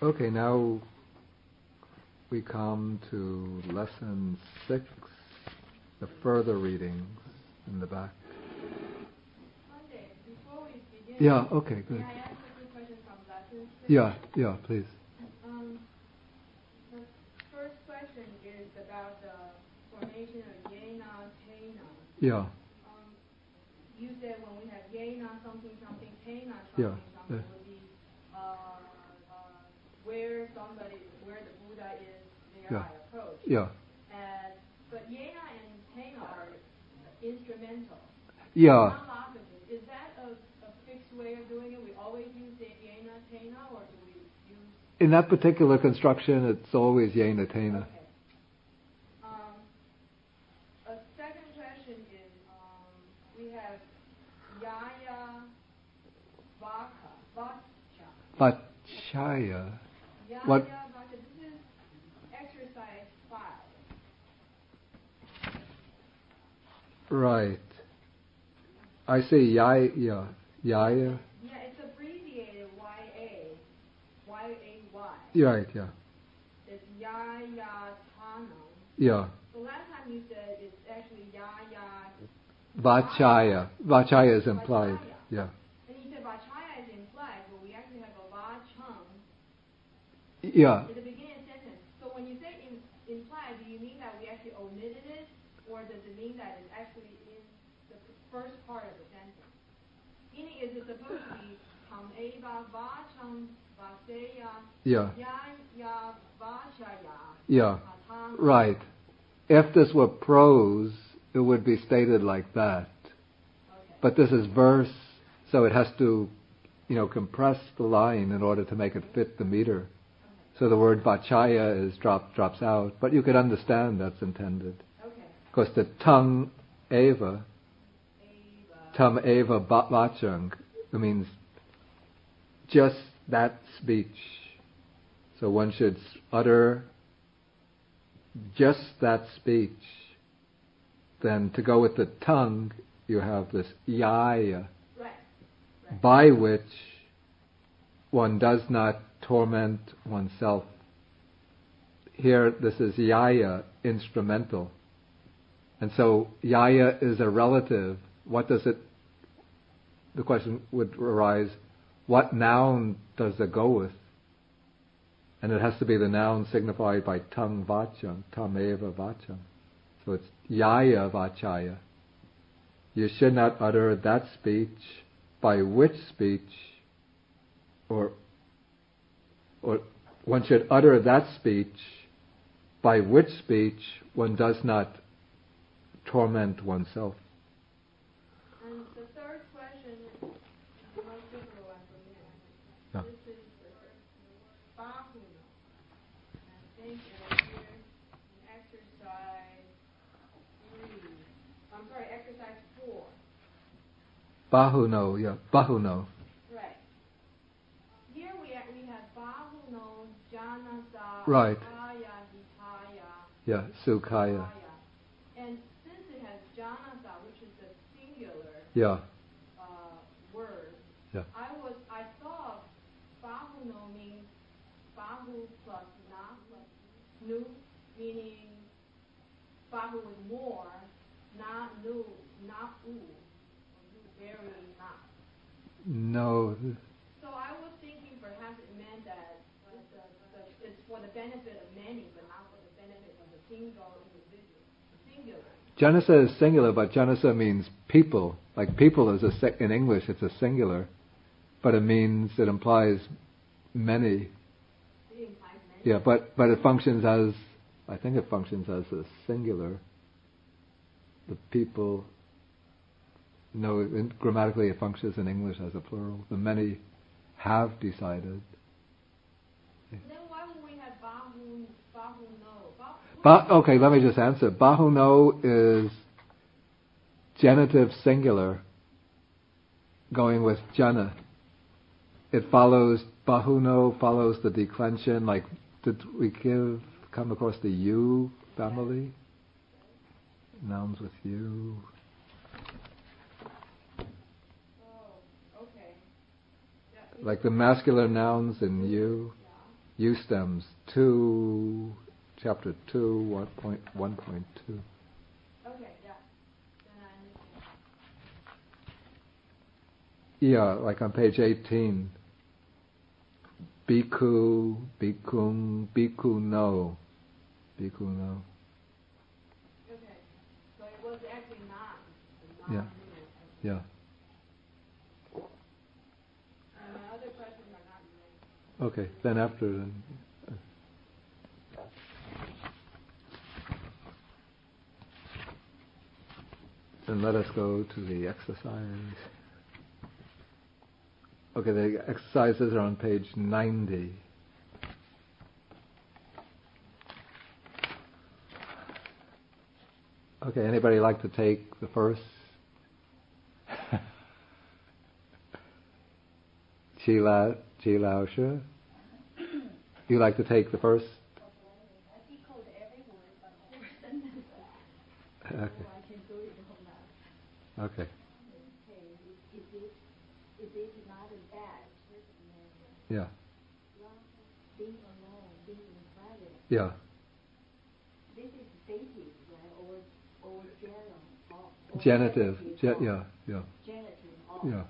Okay, now we come to lesson 6, the further readings in the back. Monday, before we begin, Yeah, okay, good. may I ask a quick question from lesson 6? Yeah, please. The first question is about the formation of yena, tena. Yeah. You said when we have yena something, tena Yeah. something would be where the Buddha is, there Yeah. I approach. Yeah. But yena and tena are instrumental. Yeah. Not logical. Is that a fixed way of doing it? We always use the yena, tena, or do we use... In that particular construction, it's always yena tena. Okay. A second question is, we have yaya, vacha. Vachaya. Yaya, What? vacha. This is exercise 5. Right. I see yaya. Yeah, it's abbreviated YA. Y-A-Y. Right, yeah. It's yaya tano. Yeah. The last time you said it's actually yaya. Vachaya. Vachaya is implied. Vachaya. Yeah. And you said vachaya is implied, but we actually have a vachang Yeah. in the beginning of the sentence. So when you say implied, do you mean that we actually omitted it, or does it mean that it's actually in the first part of the sentence? Meaning, is it supposed to be tam eva vachang vaseya Yeah. yaya vachaya? Yeah. Atang? Right. If this were prose, it would be stated like that. Okay. But this is verse, so it has to, compress the line in order to make it fit the meter. Okay. So the word vachaya is drops out, but you could understand that's intended. Okay. Because the tongue eva, tam eva vachang, it means just that speech. So one should utter just that speech. Then to go with the tongue, you have this yaya, Right. by which one does not torment oneself. Here, this is yaya, instrumental. And so yaya is a relative. The question would arise, what noun does it go with? And it has to be the noun signified by tongue vacham, tameva vacham. So it's yaya vachaya. You should not utter that speech, by which speech, or one should utter that speech, by which speech one does not torment oneself. And the third question is the most difficult one for me. Yeah. This is the bahuno. I think it's here in exercise 3. I'm sorry, exercise 4. Bahuno, yeah, bahuno. Right. Here we have bahuno, janasa, Right. kaya, hitaya. Yeah, sukhaya. Kaya. And since it has janasa, which is the singular Yeah, word, yeah. I thought bahuno means bahu plus na plus nu, meaning bahu is more, na nu, na u, very not. No, So I was thinking perhaps it meant that it's for the benefit of many, but not for the benefit of the single individual. Singular. Janasa is singular, but Janasa means people. Like people is in English, it's a singular, but it implies many. It implies many. Yeah, but it functions as a singular. The people. No, grammatically it functions in English as a plural. The many have decided. Then why would we have bahuno? Okay, let me just answer. Bahuno is genitive singular going with jana. Bahuno follows the declension, like did we come across the you family? Nouns with you. Oh, okay. Yeah, Like the masculine nouns in you. U stems 2, chapter 2, 1.2. Okay, yeah. Then I understand. Yeah, like on page 18. Bhikkhu, bhikkhun, bhikkhuno. Bhikkhuno. Okay. So it was actually not. Yeah. Yeah. And my other questions are not related. Okay, then after then. Then let us go to the exercise. Okay, the exercises are on page 90. Okay, anybody like to take the first? Chi Lao Shi? You like to take the first? I decode every word but 4 sentences. Okay. So I can do it all now. Okay. Okay. Is it not a bad? Yeah. Being alone, being in private. Yeah. This is dative, right? Or general. Or Genitive. Yeah. Yeah. Genitive. Yeah.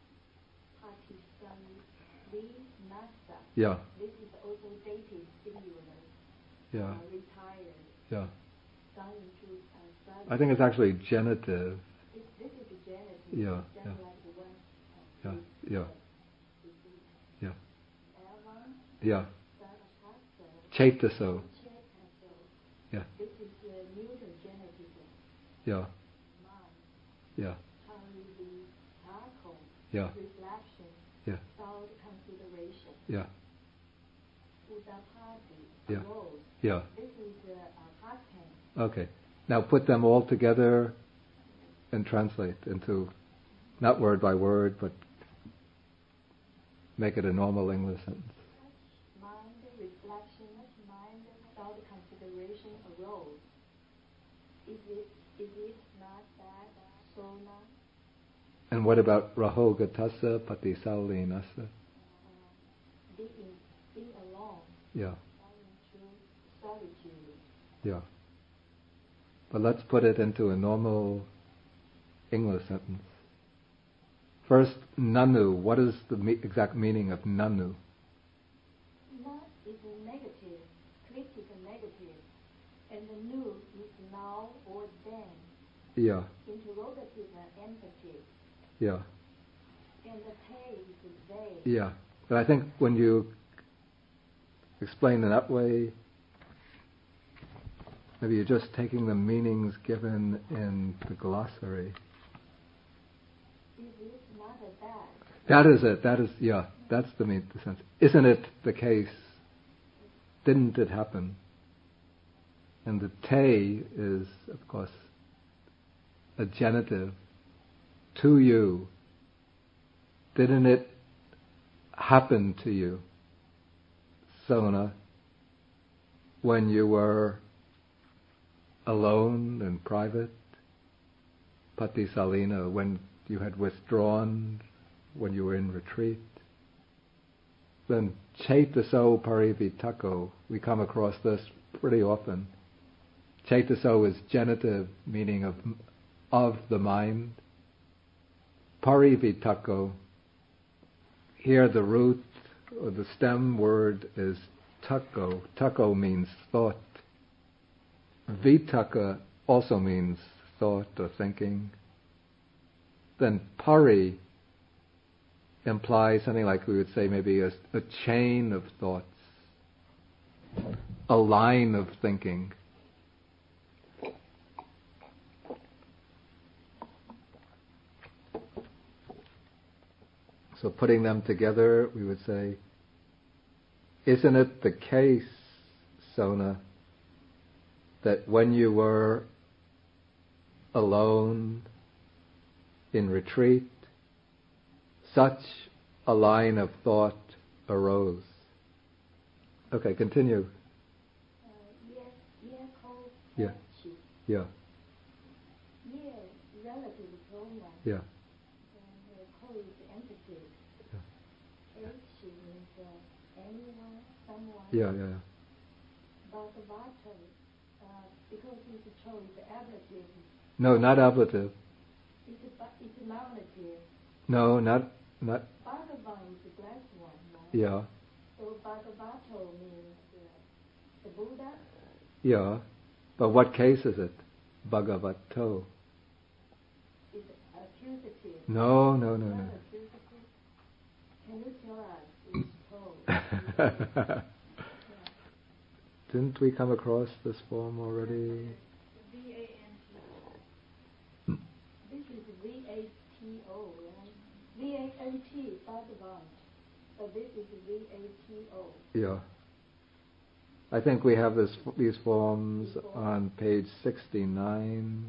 Nasa. Yeah. This is also dative, singular. Yeah. Retired. Yeah. Gone into study. I think it's actually genitive. This is a genitive. Yeah. Just like the one. Yeah. Yeah. Evan. Yeah. Sarasasa. Chaitaso. Yeah. This is neuter genitive. Yeah. Mind. Yeah. Yeah. Reflection. Yeah. Thought consideration. Yeah. Udapati. Yeah. Arose. Yeah. This is past tense. Okay. Now put them all together and translate into, not word by word, but make it a normal English sentence. Mind, reflection, mind, thought, consideration arose. Is it not that sona? And what about rahogatasa patisalinasa? Being alone. Yeah. Into solitude. Yeah. But let's put it into a normal English sentence. First, nanu. What is the exact meaning of nanu? Na is a negative, critical negative, and the nu is now or then. Yeah. Interrogative and emphatic. Yeah. And the te is they. Yeah. But I think when you explain in that way, maybe you're just taking the meanings given in the glossary. Is it not a bad? That is it. That is, yeah. That's the sense. Isn't it the case? Didn't it happen? And the te is, of course, a genitive. To you. Didn't it happen to you, Sona, when you were alone and private? Patisalina, when you had withdrawn, when you were in retreat? Then chaitaso parivitako, we come across this pretty often. Chaitaso is genitive, meaning of the mind. Parivitako, here the root or the stem word is tako. Tako means thought. Vitaka also means thought or thinking. Then pari implies something like we would say maybe a chain of thoughts, a line of thinking. So putting them together, we would say, isn't it the case, Sona, that when you were alone in retreat, such a line of thought arose? Okay, continue. Yeah. Yeah. Relative pronoun. Yeah. And co is emphasis. Yeah. H means anyone, someone. Yeah, yeah. Bhagavato, because it's a choice, it's ablative. No, not ablative. It's nominative. No, not. Bhagavan is the blessed one, right? Yeah, So Bhagavato means the Buddha. yeah. But what case is it? Bhagavato. It's accusative. No. Not accusative. Can you tell us it's told? Didn't we come across this form already? V-A-N-T. This is V-A-T-O, right? V-A-N-T, Bhagavan. So this is V-A-T-O. Yeah. I think we have these forms on page 69.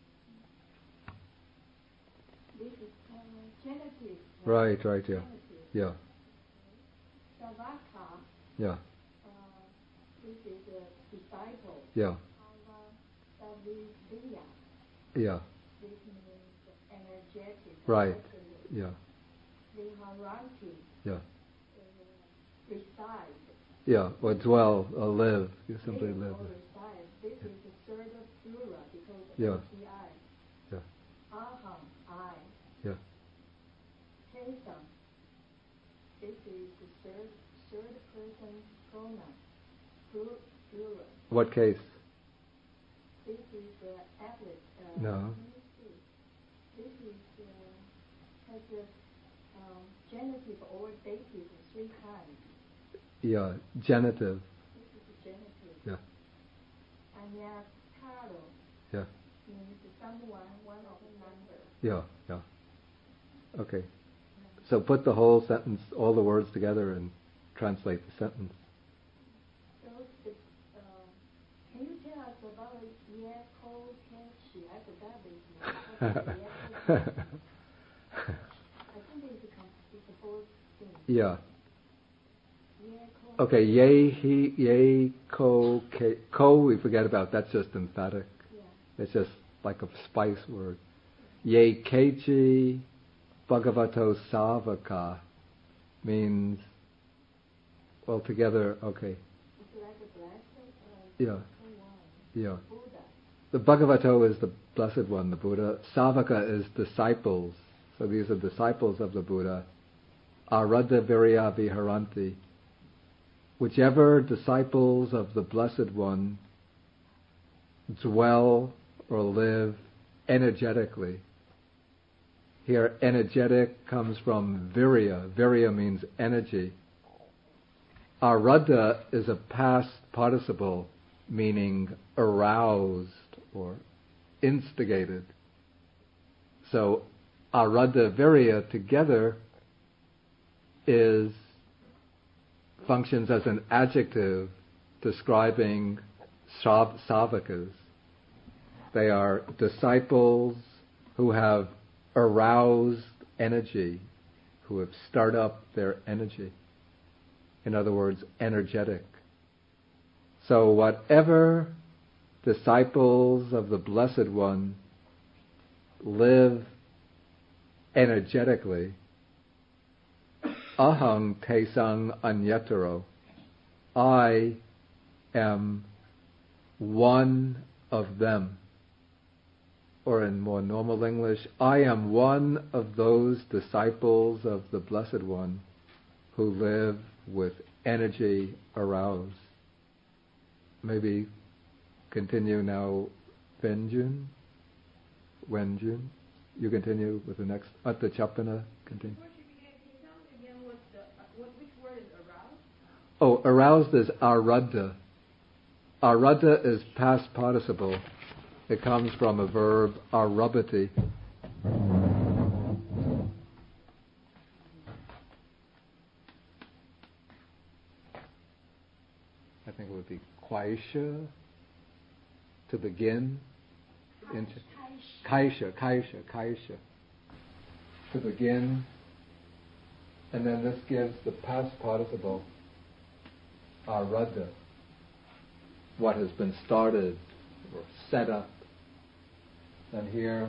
This is genitive. Right, yeah. Genitive. Yeah. Savaka. Yeah. This is a disciple. Yeah. Saviya. Yeah. This means energetic. Right. Yeah. Viharanti. Yeah. Reside. Yeah. Or dwell or live. You simply live. Or reside. This is the third plural because of Yeah. I. Yeah. Aham, I. Yeah. Tesam. This is the third person pronoun. Plural. What case? This is the applet. No. Let me see. This is has a genitive or dative 3 times. Yeah. Genitive. This is the genitive. Yeah. Anyakaro Yeah. means someone, one of the number. Yeah. Yeah. Okay. So put the whole sentence, all the words together, and translate the sentence. So can you tell us about Yeko Kenshi? I forgot this name. I think it's the whole thing. Yeah. Yeko. Okay. Ye ko ke. Ko we forget about. That's just emphatic. Yeah. It's just like a spice word. Ye kechi Bhagavato Savaka means altogether. Okay. It's like a blessed. Yeah. Yeah. Buddha. The Bhagavato is the Blessed One, the Buddha. Savaka is disciples. So these are disciples of the Buddha. Aradha Virya Viharanti. Whichever disciples of the Blessed One dwell or live energetically. Here, energetic comes from virya. Virya means energy. Aradha is a past participle, meaning aroused or instigated. So, aradha virya together functions as an adjective describing savakas. They are disciples who have aroused energy, who have stirred up their energy. In other words, energetic. So whatever disciples of the Blessed One live energetically, ahang tesang anyataro, I am one of them. Or in more normal English, I am one of those disciples of the Blessed One who live with energy aroused. Maybe continue now, Wenjun. You continue with the next Atta Chapana. Continue. Before she began, can you tell me again which word is aroused? Oh, aroused is aradha. Aradha is past participle. It comes from a verb, arabati. I think it would be kwaisha, to begin. Kaisha. To begin. And then this gives the past participle, aradha, what has been started or set up. And here,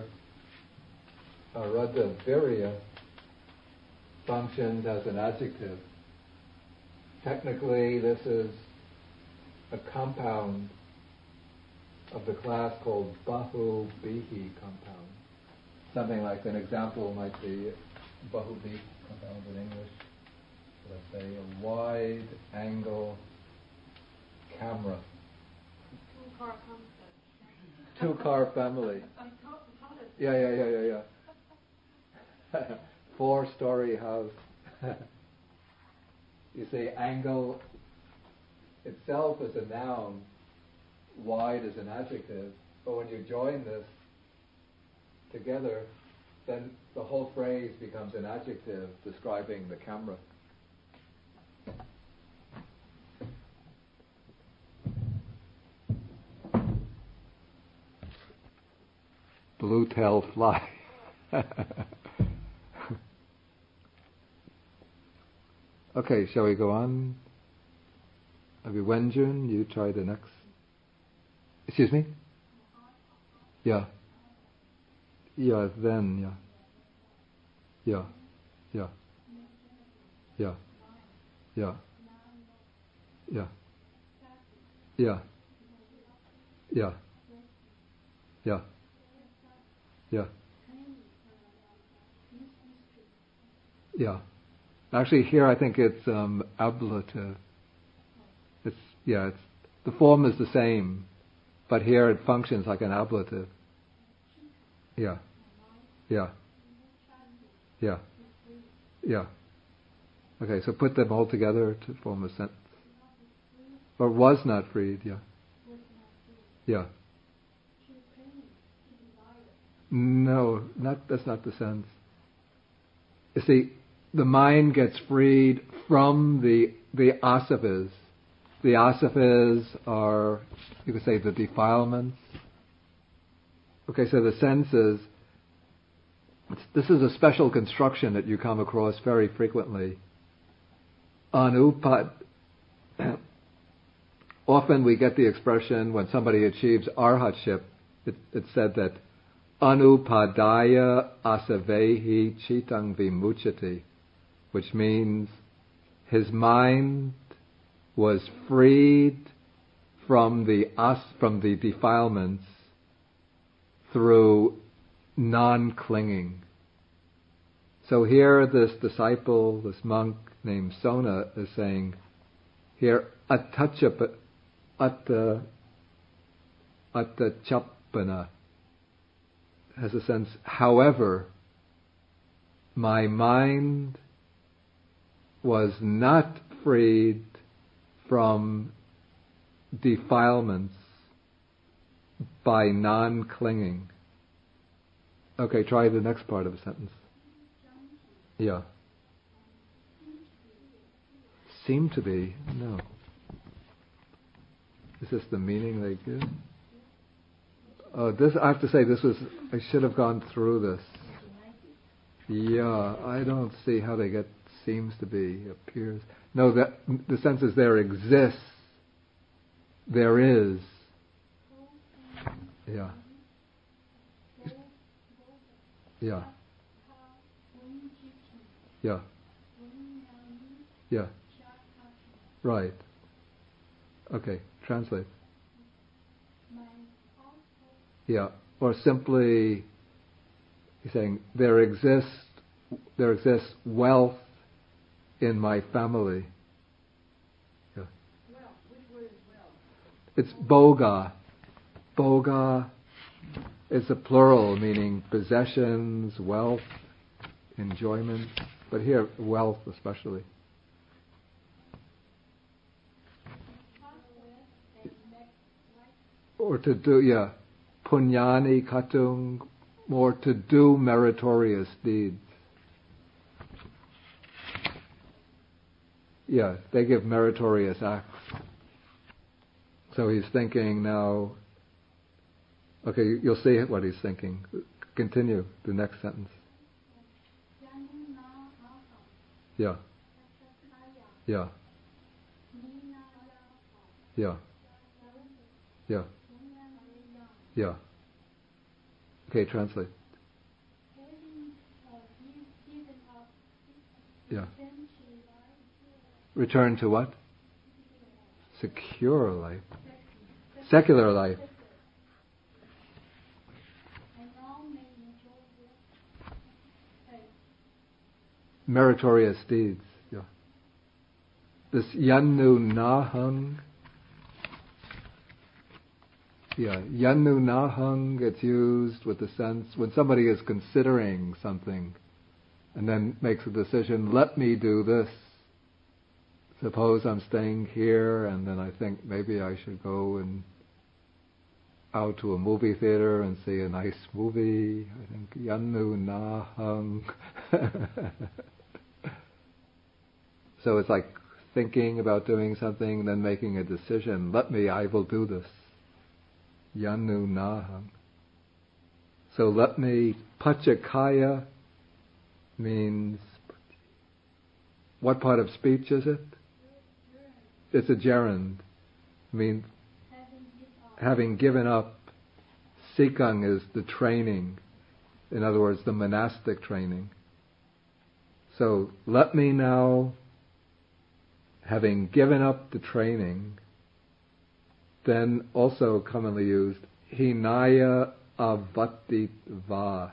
aradha virya functions as an adjective technically this is a compound of the class called Bahu-Bihi compound. Something like an example might be Bahu-Bihi compound in English. Let's say a wide angle camera. Two-car concept. Two-car family. Yeah. 4-story house. You see, angle itself is a noun, wide is an adjective, but when you join this together, then the whole phrase becomes an adjective describing the camera. Blue-tailed fly. Okay, shall we go on? Maybe Wenjun, you try the next. Excuse me? Yeah. Yeah, then, yeah. Yeah. Yeah. Yeah. Yeah. Yeah. Yeah. Yeah. Yeah. Yeah. Yeah. Actually, here I think it's ablative. It's the form is the same, but here it functions like an ablative. Yeah. Yeah. Yeah. Yeah. Okay, so put them all together to form a sentence. Or was not freed, yeah. Yeah. No, that's not the sense. You see, the mind gets freed from the asavas. The asavas are, you could say, the defilements. Okay, so the sense is, this is a special construction that you come across very frequently. Anupad. Often we get the expression when somebody achieves arhatship, it's said that anupadaya asavehi chitang vimuchati, which means his mind was freed from the defilements through non-clinging. So here this disciple, this monk named Sona, is saying here attachapana has a sense, however, my mind was not freed from defilements by non-clinging. Okay, try the next part of the sentence. Yeah. Seem to be, no. Is this the meaning they give? Oh, this, I have to say, I should have gone through this. Yeah, I don't see how they get seems to be, appears. No, that the sense is there exists. There is. Yeah. Yeah. Yeah. Yeah. Right. Okay, translate. Yeah. Or simply, he's saying, there exists wealth in my family. Yeah. Wealth. Which word is wealth? It's boga. Boga is a plural, meaning possessions, wealth, enjoyment. But here, wealth especially. Or to do, yeah, punyani katung, or to do meritorious deeds. Yeah, they give meritorious acts. So he's thinking now, okay, you'll see what he's thinking. Continue the next sentence. Yeah. Yeah. Yeah. Yeah. Yeah. Okay, translate. Yeah. Return to what? Secure life. Secular life. Meritorious deeds. Yeah. This yannu nahang. Yeah, yannu nahang gets used with the sense when somebody is considering something and then makes a decision, let me do this. Suppose I'm staying here and then I think maybe I should go and out to a movie theater and see a nice movie. I think yannu nahang. So it's like thinking about doing something, then making a decision. I will do this. Yannu nahang. So let me, pachakaya means, what part of speech is it? It's a gerund. Means having given up. Sikang is the training. In other words, the monastic training. So let me now, having given up the training, then also commonly used, hinaya avatitva.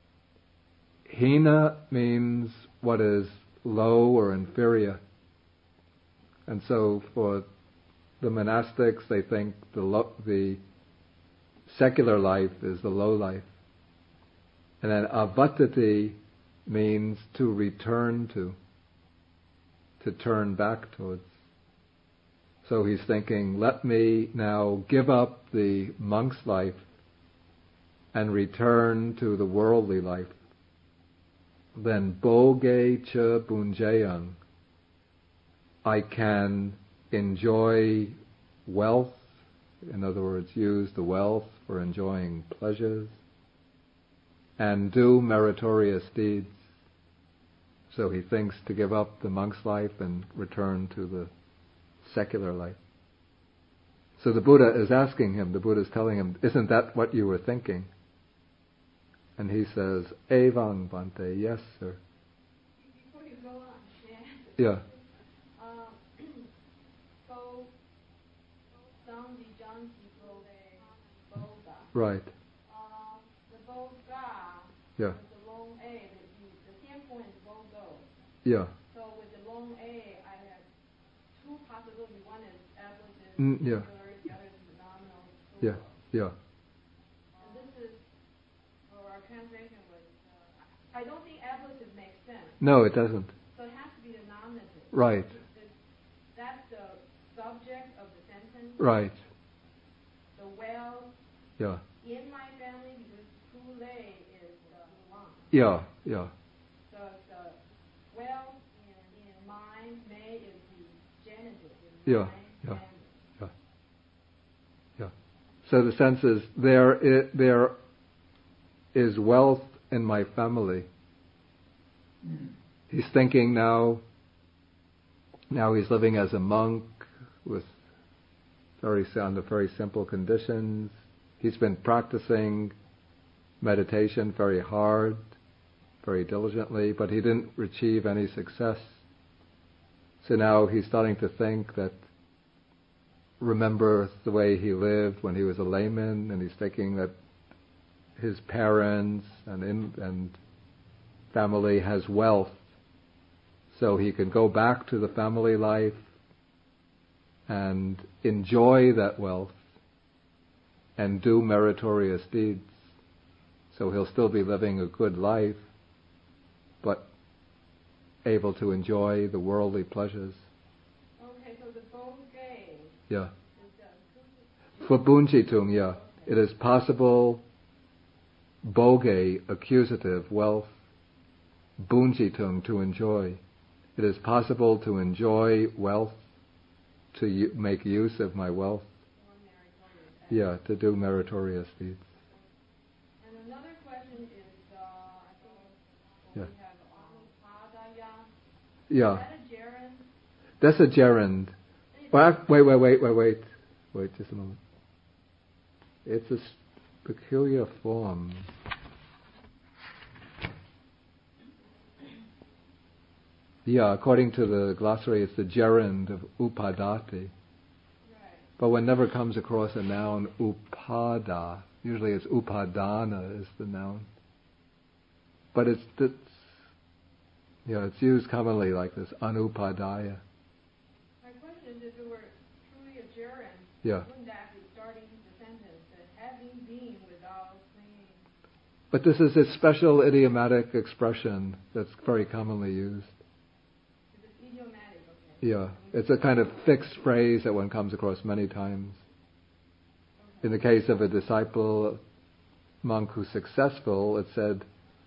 Hina means what is low or inferior. And so for the monastics, they think the secular life is the low life. And then avatati means to return to turn back towards. So he's thinking, let me now give up the monk's life and return to the worldly life. Then boge cha bunjayang. I can enjoy wealth, in other words, use the wealth for enjoying pleasures, and do meritorious deeds. So he thinks to give up the monk's life and return to the secular life. So the Buddha is asking him, the Buddha is telling him, isn't that what you were thinking? And he says, Evang Bhante, yes sir. Before you go on, yeah. Right. The bo ga, yeah. with the long A, the 10 point is bo go. Yeah. So with the long A, I have two possibilities. One is ablative, yeah. the other is nominal. Yeah, yeah. And this is, or our translation was, I don't think ablative makes sense. No, it doesn't. So it has to be the nominative. Right. That's the subject of the sentence. Right. The well. Yeah. In my family, because Kule is the one. Yeah, yeah. So the well in mind, may is the genitive. Yeah, yeah, yeah, yeah. So the sense is there is wealth in my family. He's thinking now he's living as a monk with under very simple conditions. He's been practicing meditation very hard, very diligently, but he didn't achieve any success. So now he's starting to think that, remember the way he lived when he was a layman, and he's thinking that his parents and family has wealth, so he can go back to the family life and enjoy that wealth and do meritorious deeds. So he'll still be living a good life, but able to enjoy the worldly pleasures. Okay, so the boge. Yeah. For bunjitung, yeah. It is possible, boge, accusative, wealth, bunjitung, to enjoy. It is possible to enjoy wealth, to make use of my wealth. Yeah, to do meritorious deeds. And another question is, I think we have anupadaya. Yeah. Is that a gerund? That's a gerund. Well, wait just a moment. It's a peculiar form. Yeah, according to the glossary, it's the gerund of upadati. But one never comes across a noun upada. Usually it's upadana is the noun. But it's used commonly like this, anupadaya. My question is, if it were truly a gerund, Yeah. wouldn't that be starting the sentence that having been without clinging? But this is a special idiomatic expression that's very commonly used. It's idiomatic, okay. Yeah, it's a kind of fixed phrase that one comes across many times. In the case of a disciple, monk who's successful, it said,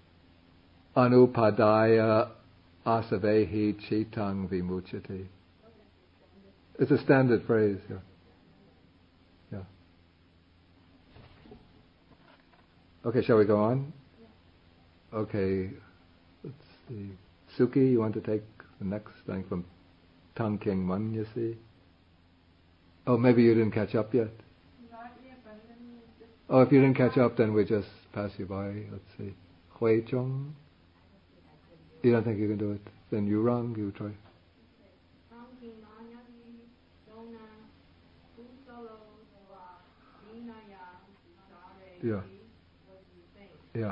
anupadaya asavehi chitang vimuchati. It's a standard phrase, yeah. Yeah. Okay, shall we go on? Okay, let's see. Suki, you want to take the next thing from Tang King Manyasi? Oh, maybe you didn't catch up yet? Not yet, but let me just... Oh, if you didn't catch up, then we just pass you by. Let's see. Hui Chong? You don't think you can do it? Then you wrong, you try. Yeah. Yeah.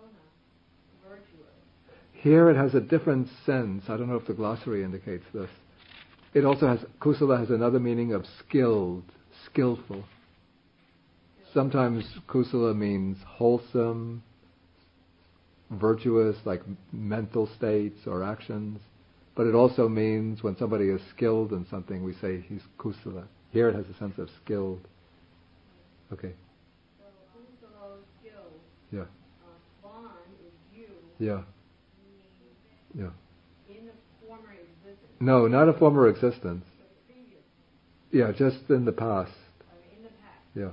Here it has a different sense. I don't know if the glossary indicates this. It also has, kusala has another meaning of skilled, skillful. Sometimes kusala means wholesome, virtuous, like mental states or actions. But it also means when somebody is skilled in something, we say he's kusala. Here it has a sense of skilled. Okay. So, kusala, skill. Yeah. Swan is you. Yeah. Yeah. In the former existence. No, not a former existence. But previous. Yeah, just in the past. In the past. Yeah.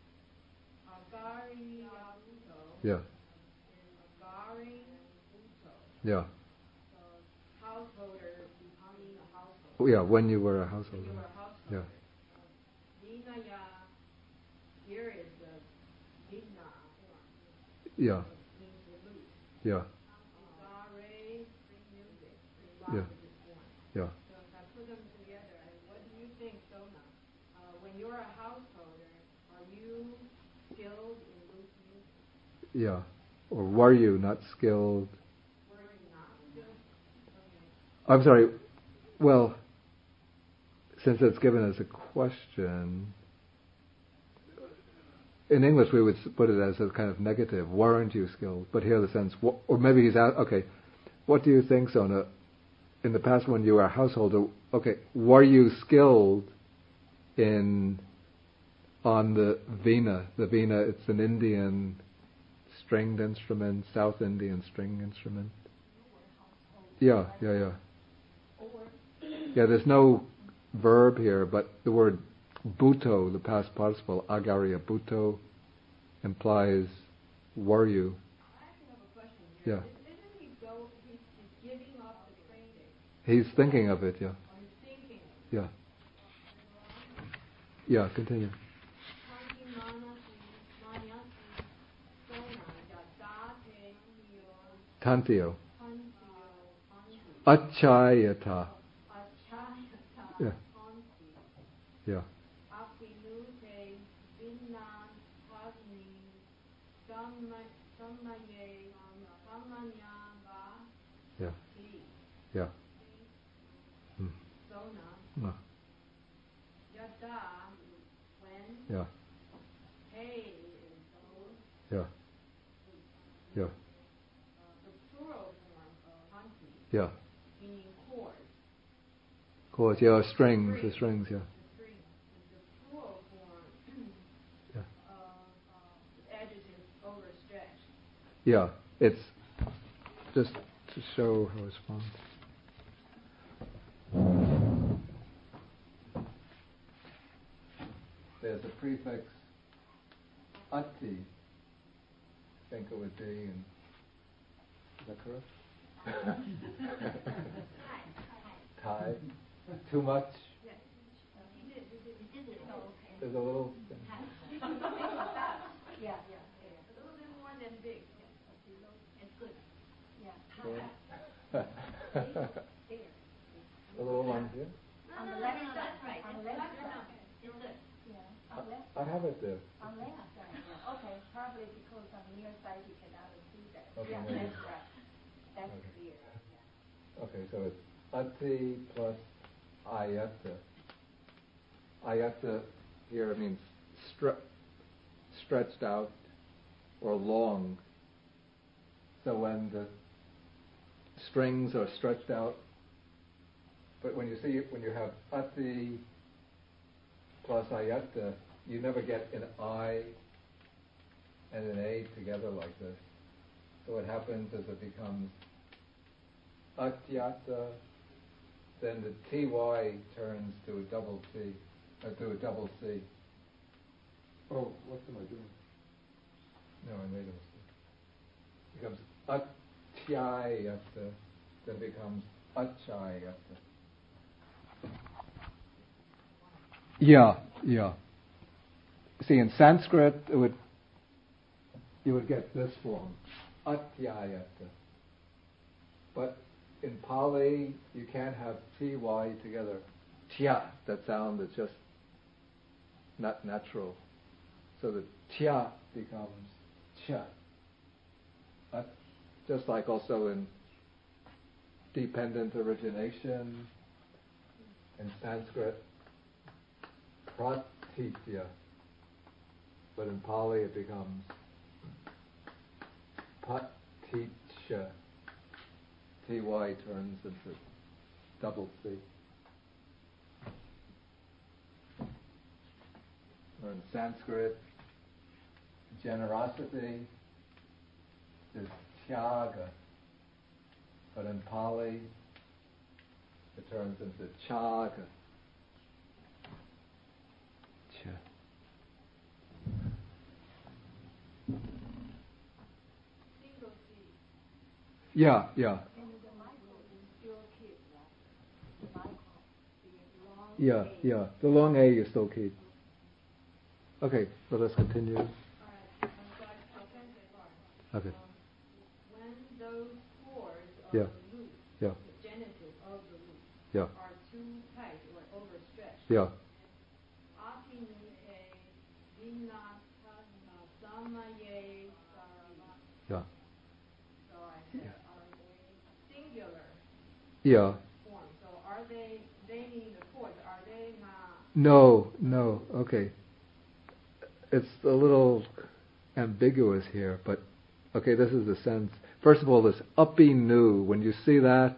Agari Yabuto. Yeah. Agari Uto. Yeah. So, householder becoming a householder. Oh, yeah, when you were a householder. When you were a householder. Yeah. Vinaya, here is the Vigna. Yeah. Means the loop. Yeah. Agare, music. Yeah. Yeah. So if I put them together, what do you think, Sona? When you're a householder, are you skilled in loop music? Yeah. Or were you not skilled? Were you not skilled? Okay. I'm sorry. Well, since it's given as a question, in English we would put it as a kind of negative. Weren't you skilled? But here the sense, or maybe he's out. Okay, what do you think, Sona? In the past, when you were a householder, okay, were you skilled on the veena? The veena, it's an Indian stringed instrument, South Indian string instrument. Yeah. Yeah, there's no verb here, but the word buto, the past participle, agarya buto, implies were you. I actually have a question here. Yeah. Isn't he he's giving up the training? He's thinking of it, yeah. Or he's thinking? Yeah. Yeah, continue. Tantio. Achayata. Yeah. Yeah. Yeah. Yeah. Mm. No. Yeah. Yeah. Yeah. The plural form of hanti, Yeah. meaning chords. Chords, yeah, strings, the strings, yeah. The string. The plural form Yeah. of adjective overstretched. Yeah, it's just to show how it's formed. There's a prefix ati, I think it would be, and is that correct? Thai. Too much? Yes. You did it. Okay. There's a little... Yeah. A little bit more than big. It's good. Yeah. Yeah. I have it there. On that side, yeah. Okay, probably because on the near side you cannot see that. Okay, Yeah, maybe. that's right. That's Okay. clear. Yeah. Okay, so it's ati plus ayata. Ayata here means stretched out or long. So when the strings are stretched out, but when you have ati plus ayata, you never get an I and an A together like this. So what happens is it becomes atyata, then the ty turns to a double T, to a double C. Oh, what am I doing? No, I made a mistake. It becomes atyayata, then becomes achayata. Yeah. See, in Sanskrit, you would get this form, atyayata. But in Pali, you can't have ty together. Tya, that sound is just not natural. So the tya becomes cha. Just like also in dependent origination, in Sanskrit, pratitya. But in Pali it becomes paticha. Ty turns into double C. Or in Sanskrit, generosity is tyaga. But in Pali, it turns into chaga. Single C. Yeah. And the micro is still keep, right? The micro, the long A. Yeah. The long A you still keep. Okay, so let's continue. Alright, so I'll translate part. Okay. When those chords of Yeah. the loop, Yeah. the genitive of the loop, Yeah. are too tight or overstretched, Yeah. Atinute, Vinatana, Samaye, Sarava. Yeah. So I said, are they singular Yeah. forms? So are they mean the chords, are they not? No. Okay. It's a little ambiguous here, but okay, this is the sense. First of all, this upi nu, when you see that,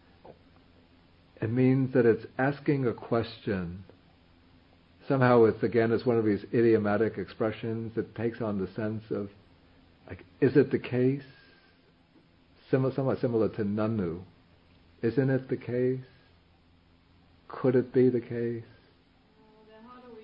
it means that it's asking a question. Somehow it's one of these idiomatic expressions that takes on the sense of, like, is it the case? Somewhat similar to nanu. Isn't it the case? Could it be the case? Then how do we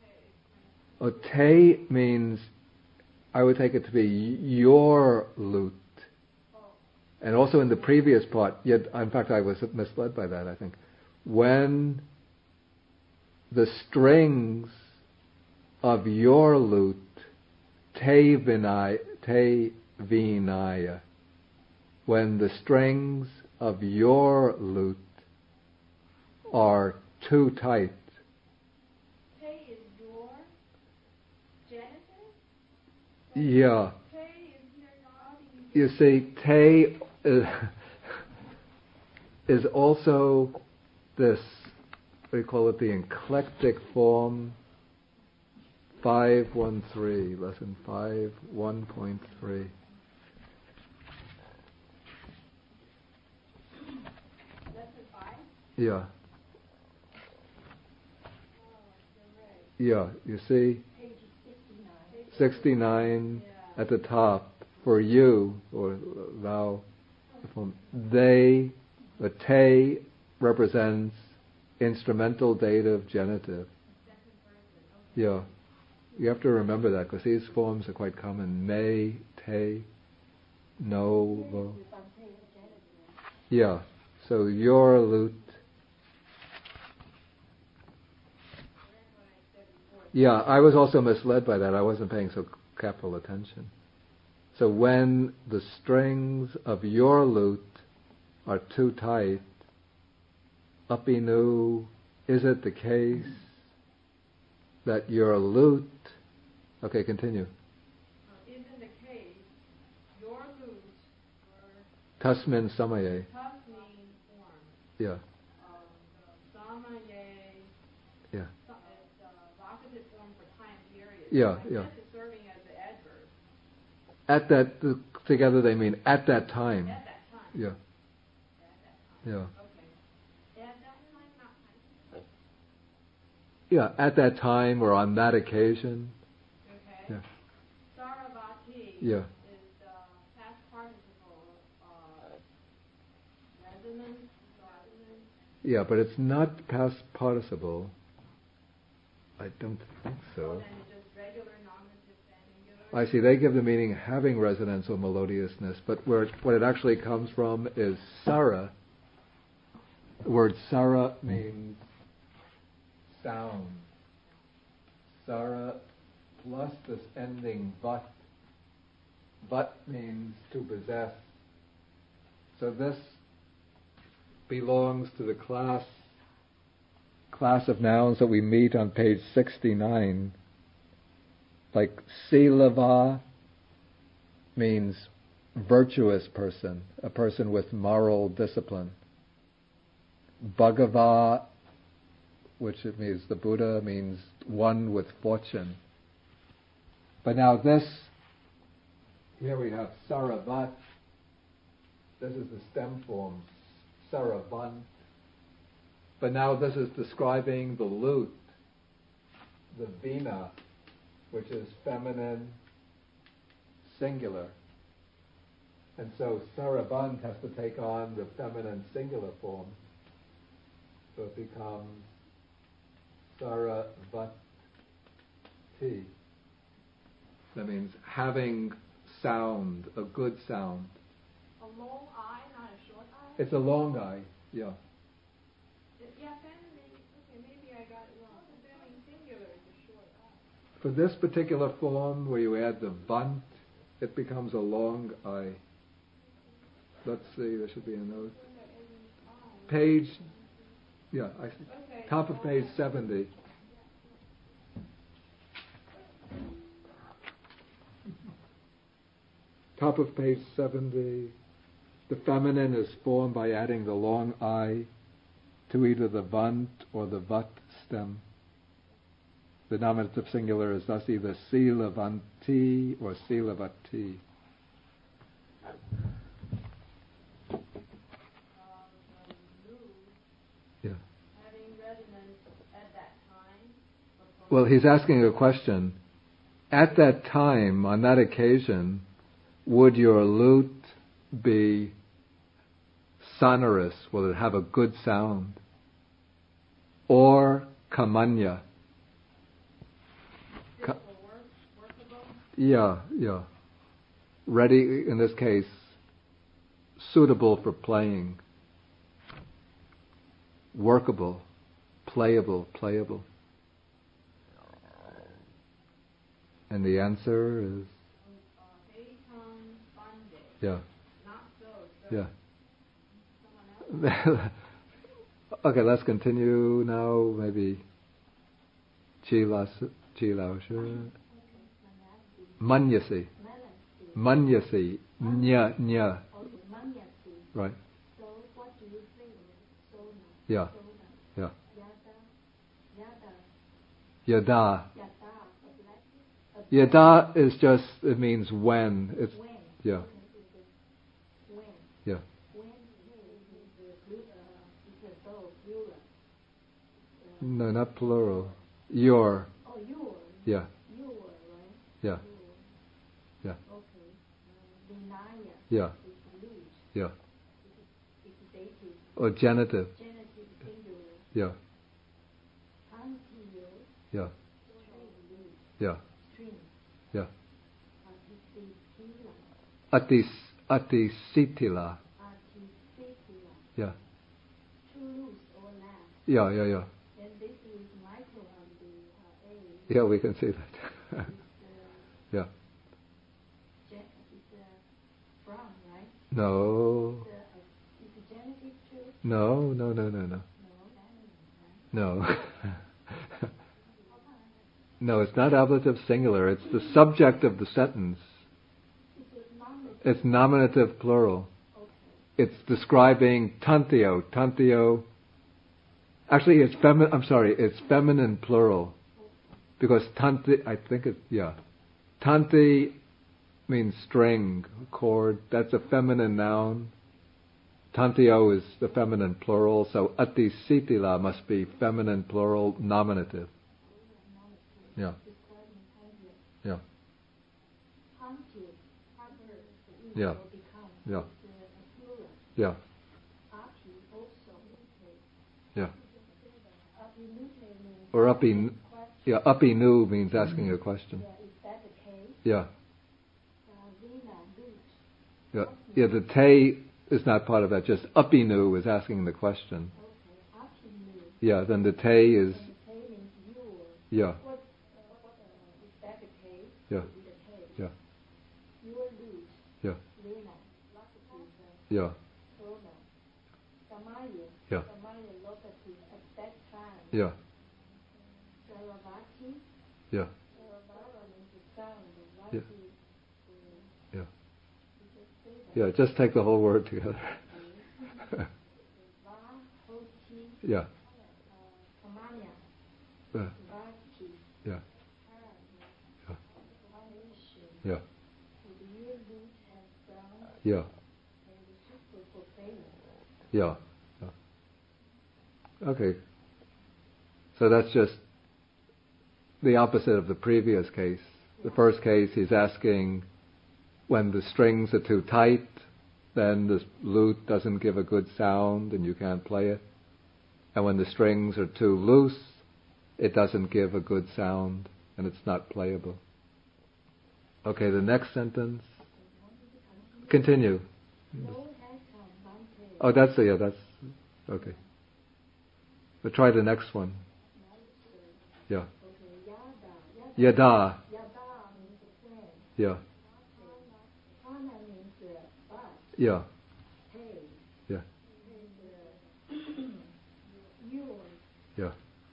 Te means, I would take it to be your lute. And also in the previous part, yet in fact I was misled by that, I think. When the strings of your lute, te vinaya, when the strings of your lute are too tight. Te is your genitive? Yeah. Te is here not. You see, te is also this, what do you call it, the eclectic form 513, lesson 5, 1.3. Lesson 5? Yeah. Yeah, you see, Page 69. 69 at the top, for you, or thou, they, the te represents instrumental dative genitive. Yeah. You have to remember that, because these forms are quite common. Me, te, no, vo. Yeah. So your lute. Yeah, I was also misled by that. I wasn't paying so careful attention. So when the strings of your lute are too tight, upinu, is it the case that your lute Okay, continue. Isn't the case, your loot were Tasmin samaye. tasmin form. Yeah. Samaye. Yeah. It's vocative form for time period. Yeah, Like yeah. this is serving as the adverb. At that, together they mean at that time. At that time. Yeah. At that time. Yeah. Okay. At that time, not time. Yeah, at that time or on that occasion. Okay. Yeah. Saravati Yeah. is the past participle resonance. Yeah, but it's not past participle. I don't think so. Then it's just regular nominative singular. I see, they give the meaning having resonance or melodiousness, but what it actually comes from is sara. The word sara means sound. Sara plus this ending vat. Vat means to possess. So this belongs to the class of nouns that we meet on page 69. Like Silava means virtuous person, a person with moral discipline. Bhagava, which it means the Buddha, means one with fortune. But now this, here we have Saravat. This is the stem form, Saravan. But now this is describing the lute, the vina, which is feminine, singular. And so Saraband has to take on the feminine singular form. So it becomes Saravati. That means having sound, a good sound. A long I, not a short I? It's a long I, yeah. Yeah, feminine. Okay, maybe I got it wrong. Feminine singular is a short I. For this particular form, where you add the bant, it becomes a long I. Let's see, there should be a note. Page, yeah, I see. Okay. Top of page 70. Top of page 70. The feminine is formed by adding the long I to either the vant or the vat stem. The nominative singular is thus either silavanti or silavati. Yeah. Having resonance at that time. Well, he's asking a question. At that time, on that occasion, would your lute be sonorous? Will it have a good sound? Or kamanya? Workable? Yeah. Ready, in this case, suitable for playing. Workable, playable. And the answer is? Yeah. Not so. Yeah. Someone else? Okay, let's continue now. Maybe Chila. Manyasi. Nya. Right. So what do you think? Yeah. Yeah. Yada. Yada is just, it means when. It's, yeah. Yeah. No, not plural. Your. Oh, your. Yeah. Your, right? Yeah. Yeah. Okay. Vinaya. Yeah. Is loose. Yeah. It's dative. Or genitive. Genitive singular. Yeah. Antio. Yeah. String loose. Yeah. String. Yeah. Antisitila. Atisitila. Antisitila. Yeah. Too loose or lamb. Yeah. And this is micro on the A. Yeah, we can see that. Yeah. It's from, right? No. It's a genitive too? No. No, feminine, right? No. No, it's not ablative singular. It's the subject of the sentence. It's nominative plural. It's describing tantio. Tantio. Actually, it's it's feminine plural. Because tanti, I think tanti means string, chord. That's a feminine noun. Tantio is the feminine plural, so ati sitila must be feminine plural nominative. Yeah. Yeah. Yeah. Yeah. Yeah. Yeah. Or upi nu means asking a question. Yeah. Yeah. Yeah, the te is not part of that, just upi nu is asking the question. Yeah, then the te is yeah. Yeah. Yeah. Yeah. Yeah. Yeah. Yeah. Yeah. Yeah. Yeah. Yeah, just take the whole word together. Yeah. Yeah. Yeah. Yeah. Yeah. Yeah. Yeah. Okay. So that's just the opposite of the previous case. The first case, he's asking when the strings are too tight, then the lute doesn't give a good sound and you can't play it. And when the strings are too loose, it doesn't give a good sound and it's not playable. Okay, the next sentence. Continue. Oh, that's okay. But try the next one. Yeah. Yada. Yeah. Yeah. Yeah. Yeah.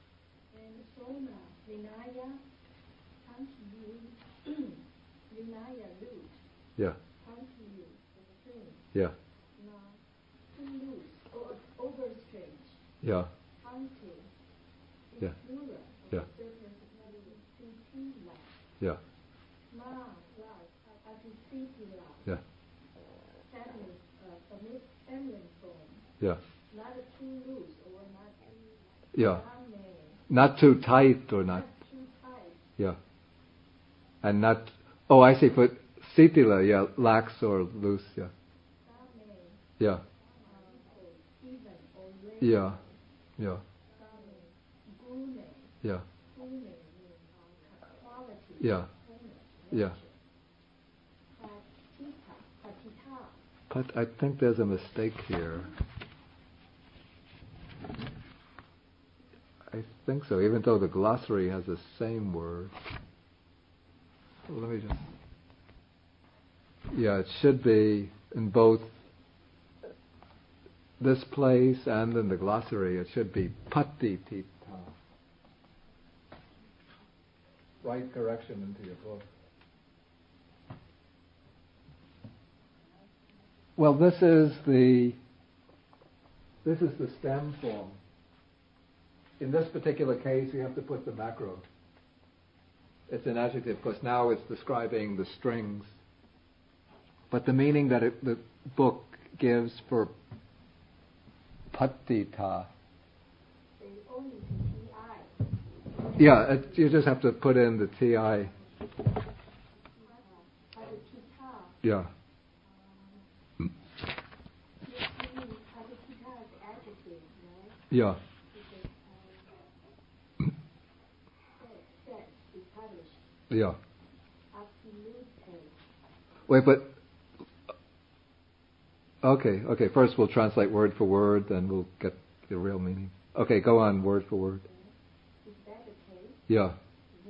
Yeah. Yeah. Yeah. Yeah. Yeah. Yeah. Yeah. Yeah. Yeah. Not too tight or not. Yeah. And not. Oh, I see. But sitila, yeah, lax or loose. Yeah. Yeah. Yeah. Yeah. Yeah. Yeah. Yeah. But I think there's a mistake here. I think so, even though the glossary has the same word. Let me just... Yeah, it should be in both this place and in the glossary, it should be patitita. Write correction into your book. Well, this is the stem form. In this particular case, you have to put the macro. It's an adjective because now it's describing the strings. But the meaning that the book gives for patita. Yeah, you just have to put in the ti. Yeah. Yeah. Yeah. Wait, but okay. First we'll translate word for word, then we'll get the real meaning. Okay, go on word for word. Yeah.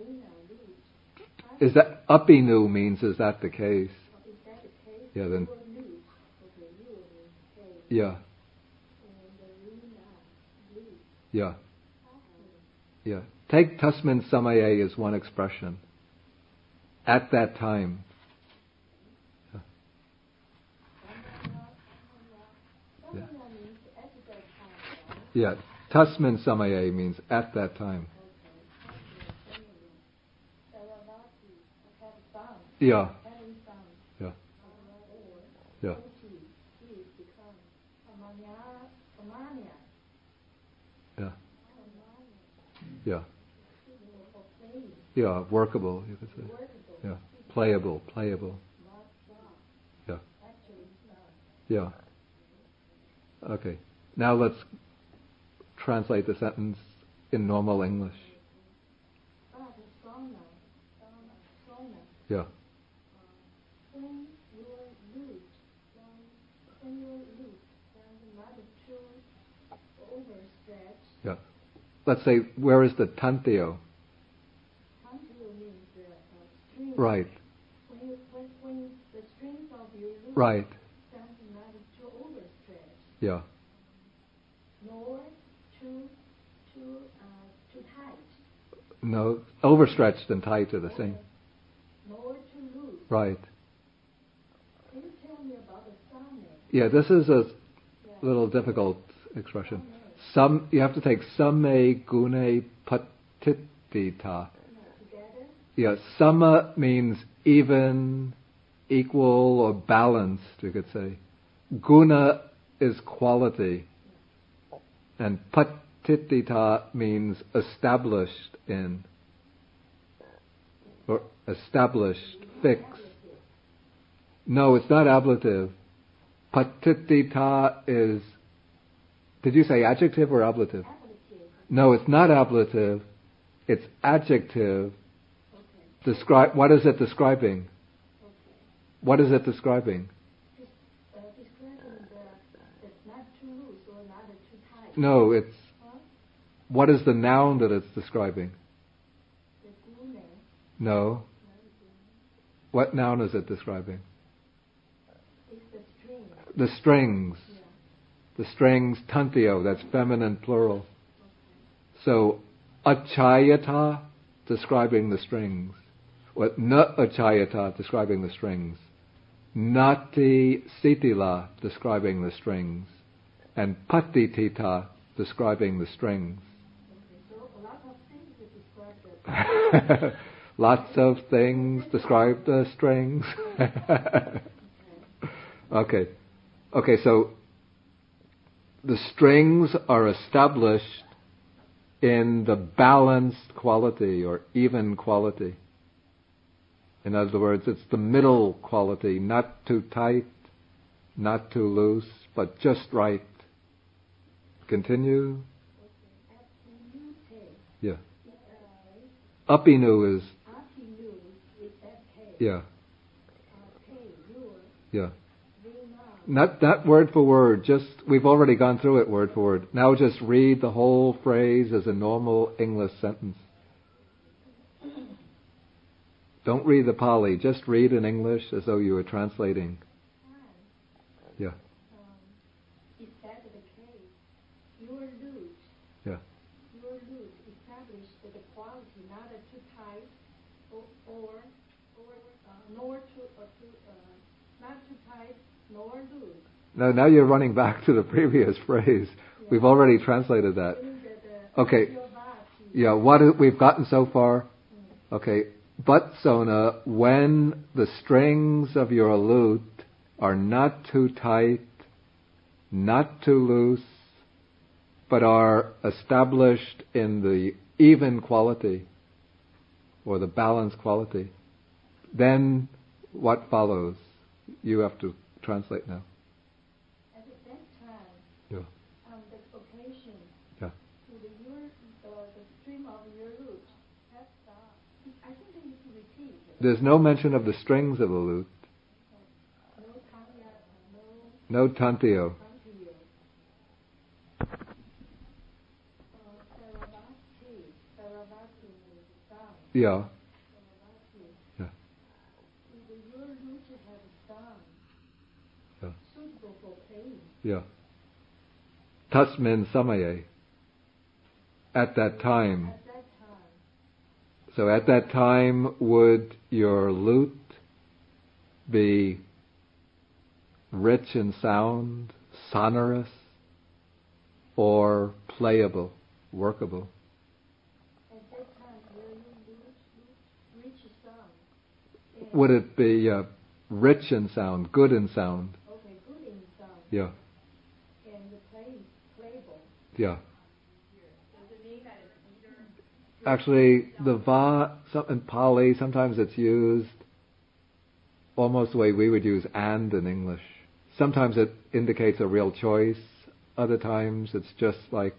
Is that upinu means? Is that the case? Yeah. Then. Yeah. Yeah. Yeah. Take tasmin samaye as one expression. At that time. Yeah. Yeah. Tasmin samaye means at that time. Yeah. Yeah. Yeah. Yeah. Yeah. Yeah. Workable, you could say. Yeah. Playable. Yeah. Yeah. Okay. Now let's translate the sentence in normal English. Yeah. When you're loose, then not too overstretched. Yeah. Let's say, where is the tantio? Tantio means the string. Right. When the strings of your loop Right. then not too overstretched, Yeah. nor too tight. No, overstretched and tight are the same. Nor too loose. Right. Can you tell me about the same? Yeah, this is a little difficult expression. You have to take same gune patitita. Together? Yeah, sama means even, equal, or balanced, you could say. Guna is quality. And patitita means established in. Or established, fixed. No, it's not ablative. Patitita is... Did you say adjective or ablative? Ablative. No, it's not ablative. It's adjective. Okay. What is it describing? Okay. What is it describing? Describing that's not too loose or not too tight. No, it's... Huh? What is the noun that it's describing? The gune. No. What noun is it describing? It's the string. The strings. Yeah. The strings, tantio, that's feminine plural. Okay. So, achayata, describing the strings. Or na achayata, describing the strings. Nati sitila, describing the strings. And patitita, describing the strings. Okay. So a lot of things to describe the Lots of things describe the strings. Okay. Okay, so the strings are established in the balanced quality or even quality. In other words, it's the middle quality, not too tight, not too loose, but just right. Continue. Yeah. Apinu is... Yeah. Yeah. Not word for word, just, we've already gone through it word for word. Now just read the whole phrase as a normal English sentence. Don't read the Pali, just read in English as though you were translating. Yeah. Is that the case? Your lute. Yeah. Your lute established the quality not too tight or nor too not too tight nor loose. Now you're running back to the previous phrase. Yeah. We've already translated that. Okay. Yeah, we've gotten so far? Okay. But Sona, when the strings of your lute are not too tight, not too loose, but are established in the even quality or the balanced quality, then what follows? You have to translate now. At that time, yeah. The occasion, yeah. The stream of your lute, that's I think I need to repeat. There's no mention of the strings of the lute. No tantio. Yeah. Yeah. Your lute have sound suitable for playing. Yeah. Tasmin samaye. At that time. So at that time, would your lute be rich in sound, sonorous, or playable, workable? At that time, will you reach sound? Would it be rich in sound, good in sound? Okay, good in sound. Yeah, And playable. yeah. Does it mean that it's either Actually, the va in Pali, sometimes it's used almost the way we would use and in English. Sometimes it indicates a real choice. Other times it's just like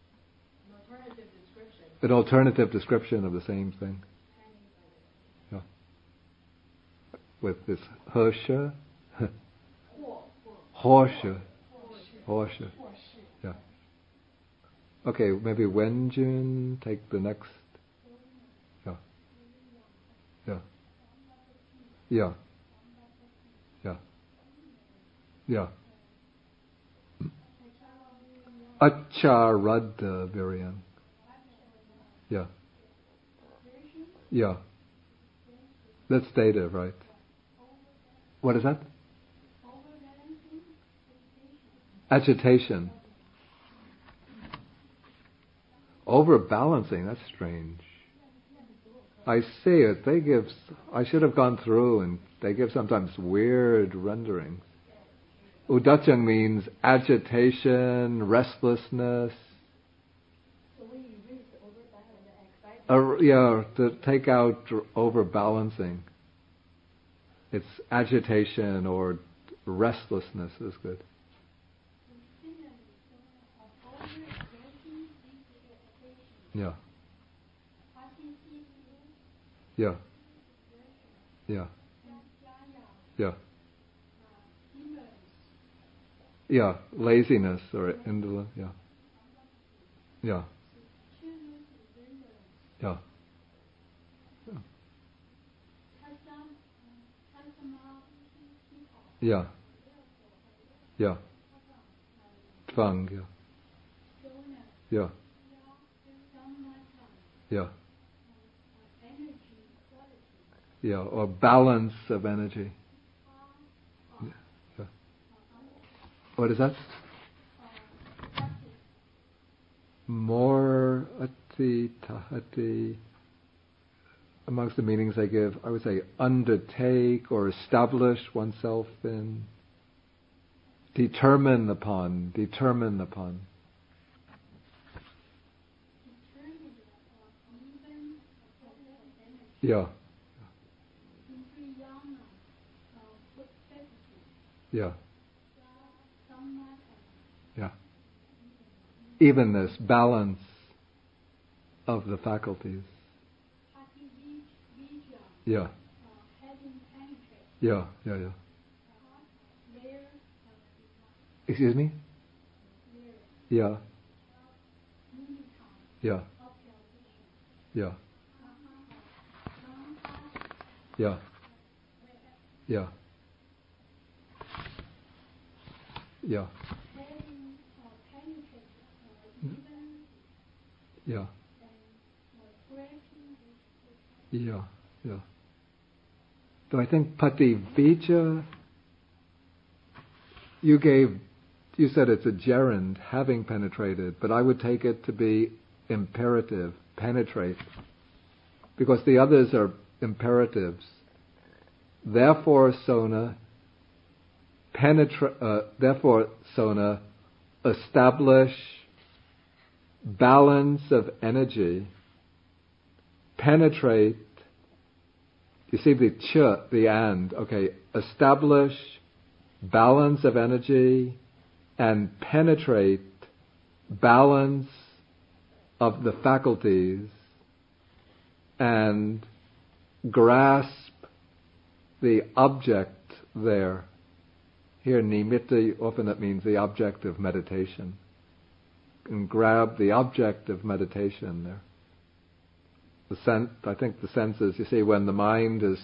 an alternative description of the same thing. Yeah. With this Hersha, Horsha, Horsha. Yeah. Okay, maybe Wenjun, take the next. Yeah. Yeah. Yeah. Yeah. Yeah. Acharadha Viriyan. Yeah. Yeah. That's dative, right? What is that? Agitation. Overbalancing, that's strange. I see it. I should have gone through, and they give sometimes weird renderings. Udachang means agitation, restlessness. So when you reach overbalance, anxiety. Yeah, to take out overbalancing. It's agitation or restlessness is good. Yeah. Yeah. Yeah. Yeah. Yeah. Laziness or indolent. Yeah. Yeah. Yeah. Yeah. Yeah. Tvang. Yeah. Yeah. Yeah. Yeah. Or balance of energy. Yeah. What is that? More ati tahati. Amongst the meanings I give, I would say undertake or establish oneself in. Determine upon. Yeah. Yeah. Yeah. Evenness, balance of the faculties. Yeah. Yeah. Yeah. Yeah. Excuse me? Yeah. Yeah. Yeah. Yeah. Yeah. Yeah. Yeah. Yeah. Yeah. So I think pativija, you said it's a gerund, having penetrated, but I would take it to be imperative, penetrate, because the others are imperatives. Therefore, Sona, establish balance of energy, penetrate. You see the ch, the and. Okay, establish balance of energy and penetrate balance of the faculties and grasp the object there. Here, nimitta, often that means the object of meditation. And grab the object of meditation there. I think the sense is, you see, when the mind is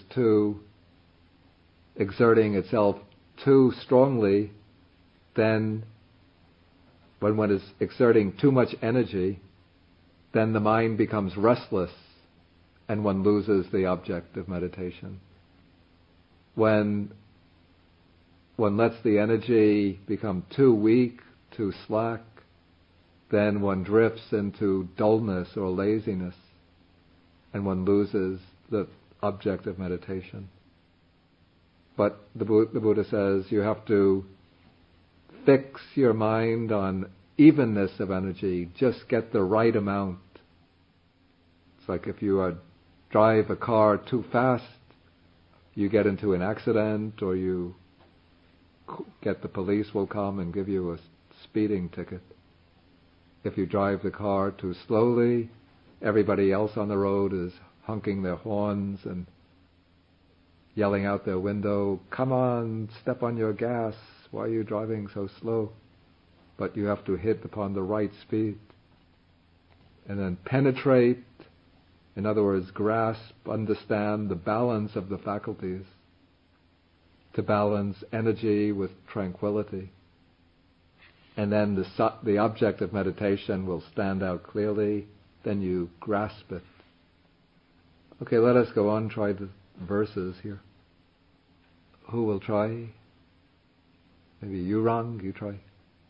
exerting itself too strongly, then when one is exerting too much energy, then the mind becomes restless and one loses the object of meditation. When one lets the energy become too weak, too slack, then one drifts into dullness or laziness, and one loses the object of meditation. But the Buddha says you have to fix your mind on evenness of energy, just get the right amount. It's like if you drive a car too fast, you get into an accident, or you get the police will come and give you a speeding ticket. If you drive the car too slowly, everybody else on the road is honking their horns and yelling out their window, "Come on, step on your gas, why are you driving so slow?" But you have to hit upon the right speed. And then penetrate, in other words, grasp, understand the balance of the faculties, to balance energy with tranquility. And then the object of meditation will stand out clearly, then you grasp it. Okay, let us go on, try the verses here. Who will try? Maybe you, Rang, you try.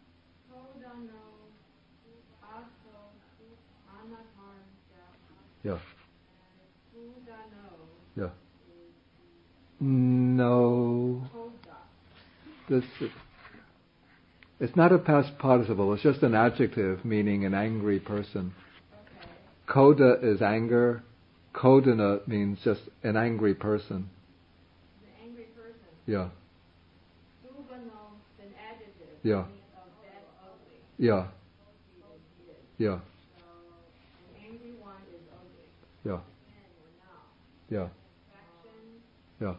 Yeah. Yeah. No. It's not a past participle, it's just an adjective meaning an angry person. Okay. Koda is anger. Kodana means just an angry person. An angry person? Yeah. Sugano, an adjective. Yeah. Of bad, ugly. Yeah. Yeah. So, an angry one is ugly. Yeah. Yeah. Yeah.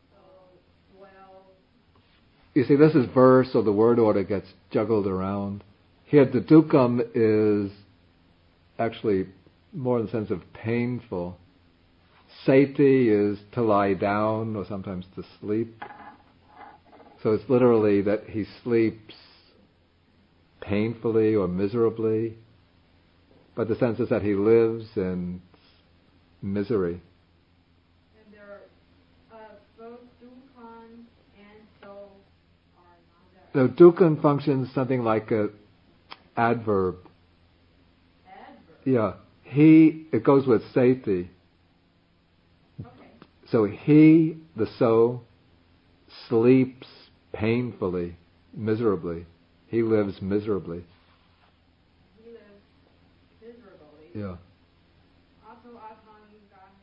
You see, this is verse, so the word order gets juggled around. Here, the dukkam is actually more in the sense of painful. Sati is to lie down or sometimes to sleep. So it's literally that he sleeps painfully or miserably. But the sense is that he lives in misery. And there are both dukkhan and so are not. So dukkhan functions something like a adverb. Adverb? Yeah. It goes with sati. Okay. So he, the so, sleeps painfully, miserably. He lives miserably. He lives miserably. Yeah. Ato atani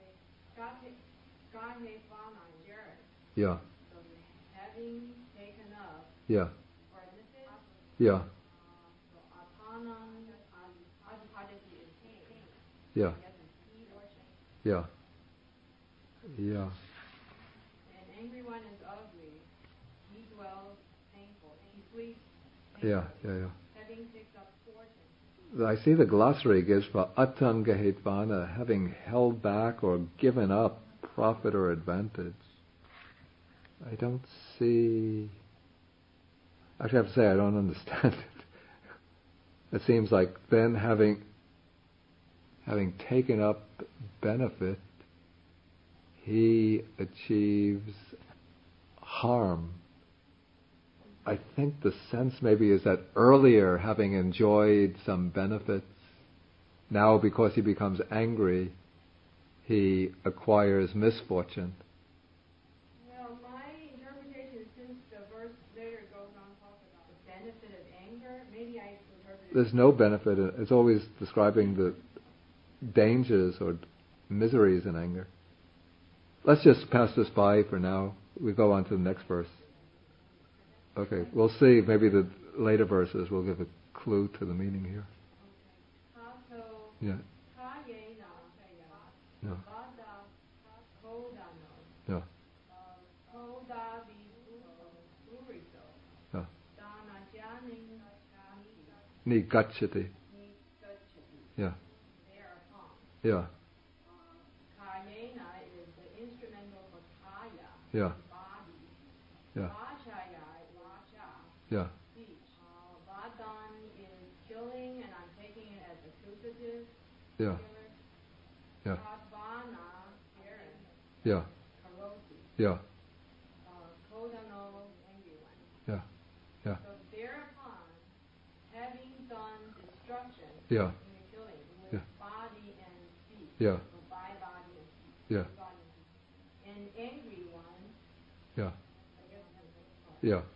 gahe fana jared. Yeah. So having taken up. Yeah. Or missing. Yeah. So atanam adipajati is pain. Yeah. Yeah. Yeah. An angry one is ugly. He dwells painful. He sleeps Yeah. painfully. Yeah. Yeah. Having picked up fortune. I see the glossary gives for atangahedvana, having held back or given up profit or advantage. I don't see. Actually, I have to say I don't understand it. It seems like then having taken up benefit, he achieves harm. I think the sense maybe is that earlier, having enjoyed some benefits, now because he becomes angry, he acquires misfortune. Well, my interpretation, since the verse later goes on to talk about the benefit of anger, maybe I interpreted There's no benefit. It's always describing the dangers or miseries in anger. Let's just pass this by for now. We go on to the next verse. Okay, we'll see. Maybe the later verses will give a clue to the meaning here. Yeah. Yeah. Yeah. Yeah. Nigacchati. Yeah. Yeah. Kayena is the instrumental for kaya, Yeah. body. Yeah. Vachaya, vacha, Yeah. speech. Vadan is killing, and I'm taking it as accusative. Yeah. Singular. Yeah. Tatvana Yeah. corrosive. Yeah. Kodano, angry one. Yeah. Yeah. So thereupon, having done destruction Yeah. in the killing with Yeah. body and speech, Yeah. or by body and speech, Yeah. body and speech, an angry one, Yeah. I guess that's what it's called. Yeah.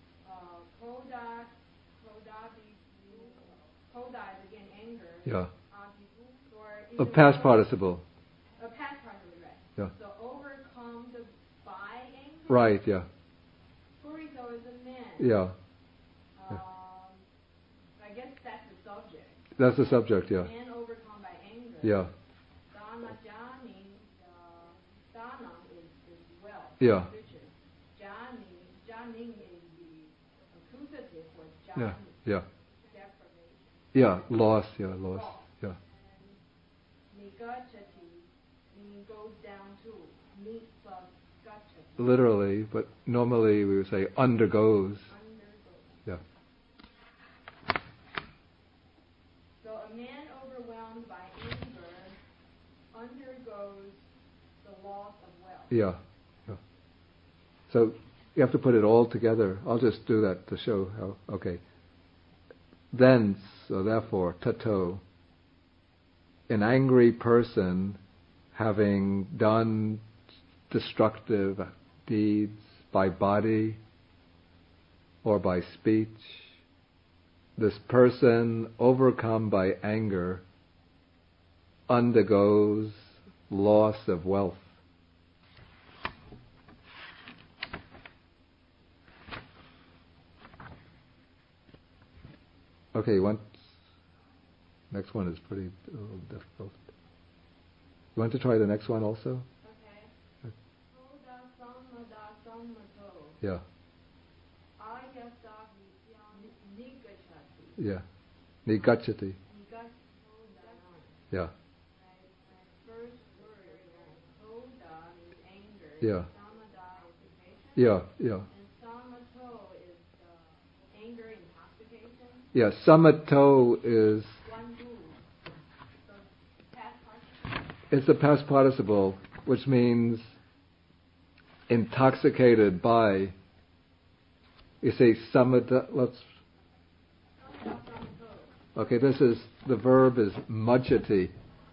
Koda is again anger. Yeah. Or A past participle. A past participle, right. Yeah. So overcome the by anger. Right, yeah. Puriso is a man. Yeah. I guess that's the subject. That's the subject, yeah. Man overcome by anger. Yeah. Dana Jani, Dana is wealth. Yeah. Riches. Jani is the accusative for Yeah. Jani. Yeah. Deprivation. Yeah. Loss, yeah, loss. Yeah. Nigachati means goes down to. Meet plus gachati. Literally, but normally we would say undergoes. Undergoes. Yeah. So a man overwhelmed by anger undergoes the loss of wealth. Yeah. Yeah. So you have to put it all together. I'll just do that to show how. Okay. Thence, or therefore, tato, an angry person having done destructive deeds by body or by speech, this person overcome by anger undergoes loss of wealth. Okay, next one is pretty difficult. You want to try the next one also? Okay. Koda sammada sammato. Yeah. Ayasa nigachati. Yeah. Nigachati. Yeah. My first word, Koda means anger. Yeah. Sammada is impatient. Yeah. Yeah. And sammato is anger intoxication. Yeah. Samato is One move. So past participle. it's a past participle, which means intoxicated by. You say samata. Let's. Okay, this is the verb is mujjati.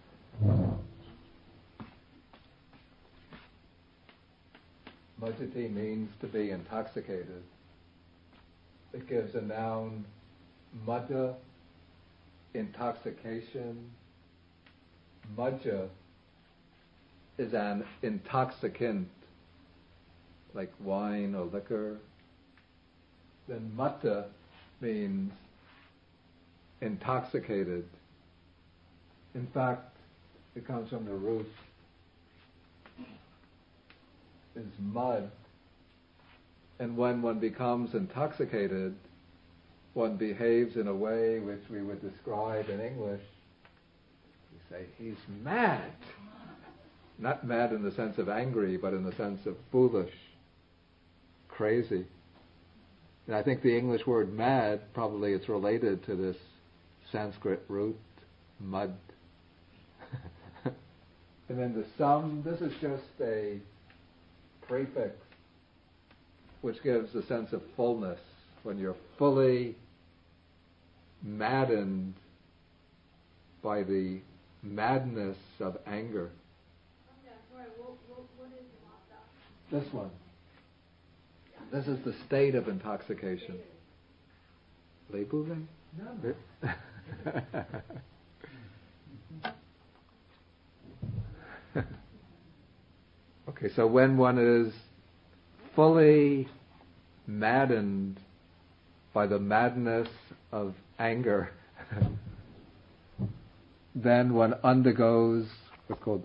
Mujjati means to be intoxicated. It gives a noun, mudda, intoxication. Mujja is an intoxicant, like wine or liquor. Then mutta means intoxicated. In fact, it comes from the root is mud. And when one becomes intoxicated, one behaves in a way which we would describe in English. We say, he's mad. Not mad in the sense of angry, but in the sense of foolish, crazy. And I think the English word mad, probably it's related to this Sanskrit root, mud. And then the sum, this is just a prefix which gives a sense of fullness. When you're fully maddened by the madness of anger. Sorry, what is mata? This one. This is the state of intoxication. Lebule? No. Okay, so when one is fully maddened by the madness of anger, then one undergoes what's called,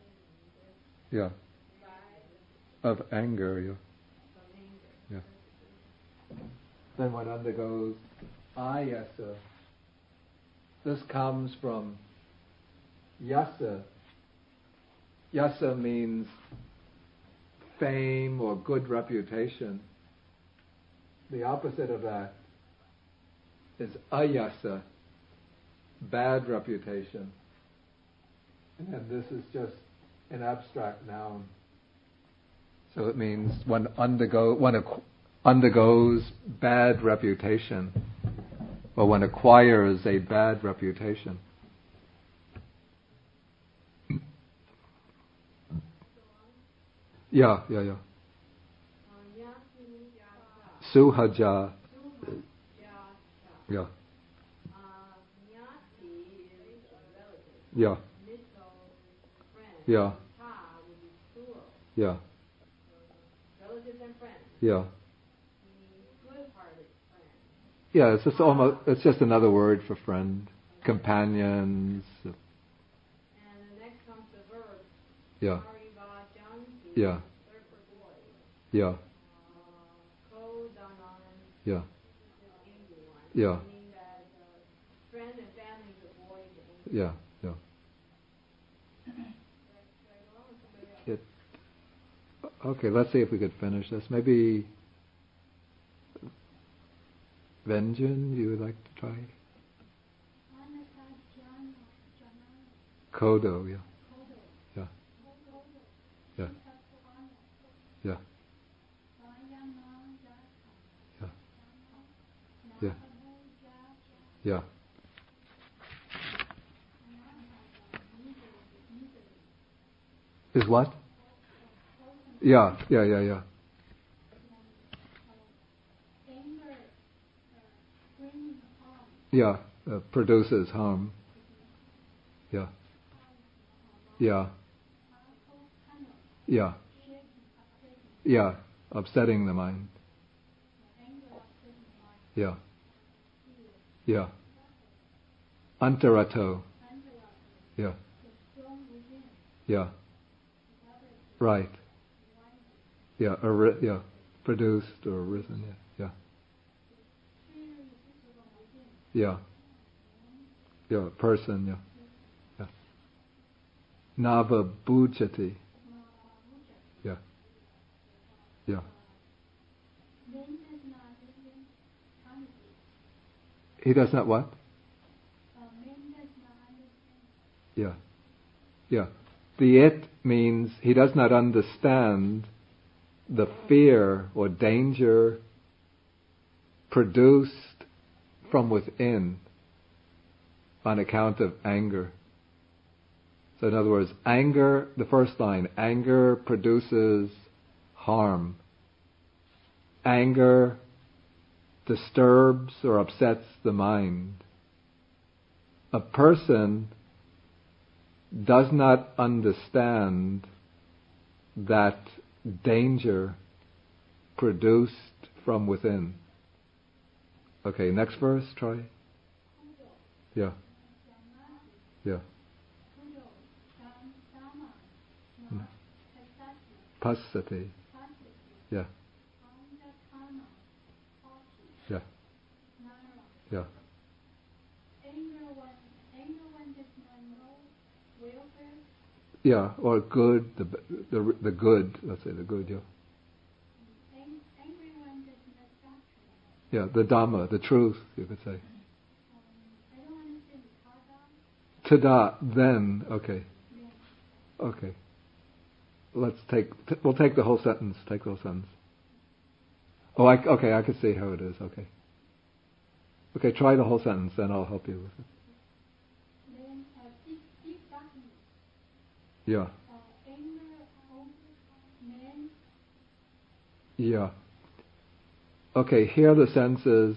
of anger, yeah. Then one undergoes ayasa. This comes from yasa. Yasa means fame or good reputation. The opposite of that is ayasa, bad reputation. And then this is just an abstract noun. So it means one undergoes bad reputation, or one acquires a bad reputation. Yeah. Suhaja. Yeah. Yeah. Yeah. Yeah. Relatives and friends. Yeah. Good-hearted friends. Yeah, it's just another word for friend, companions. And the next comes the verb. Yeah. Yeah. Third for boy. Yeah. Ko-danan. Yeah. Angry one. Yeah. Meaning that friends and families avoid the angry. Yeah. Okay, let's see if we could finish this. Maybe Venjan, you would like to try? Kodo, yeah. Yeah. Yeah. Yeah. Yeah. Yeah. Is what? Yeah. Yeah, produces harm. Yeah. Yeah, upsetting the mind. Yeah. Antarato. Yeah. Right. Yeah, produced or arisen. Yeah. Person. Yeah. Nava bhujati. Yeah. He does not what? Yeah. The it means he does not understand the fear or danger produced from within on account of anger. So in other words, anger, the first line, anger produces harm. Anger disturbs or upsets the mind. A person does not understand that danger produced from within. Okay, next verse, try. Yeah. Passati. Yeah. Yeah, or good, the good, let's say the good, yeah. Yeah, the Dhamma, the truth, you could say. Tada, then, okay. We'll take the whole sentence, Oh, I can see how it is, okay. Okay, try the whole sentence, then I'll help you with it. Yeah. Yeah. Okay, here the sense is,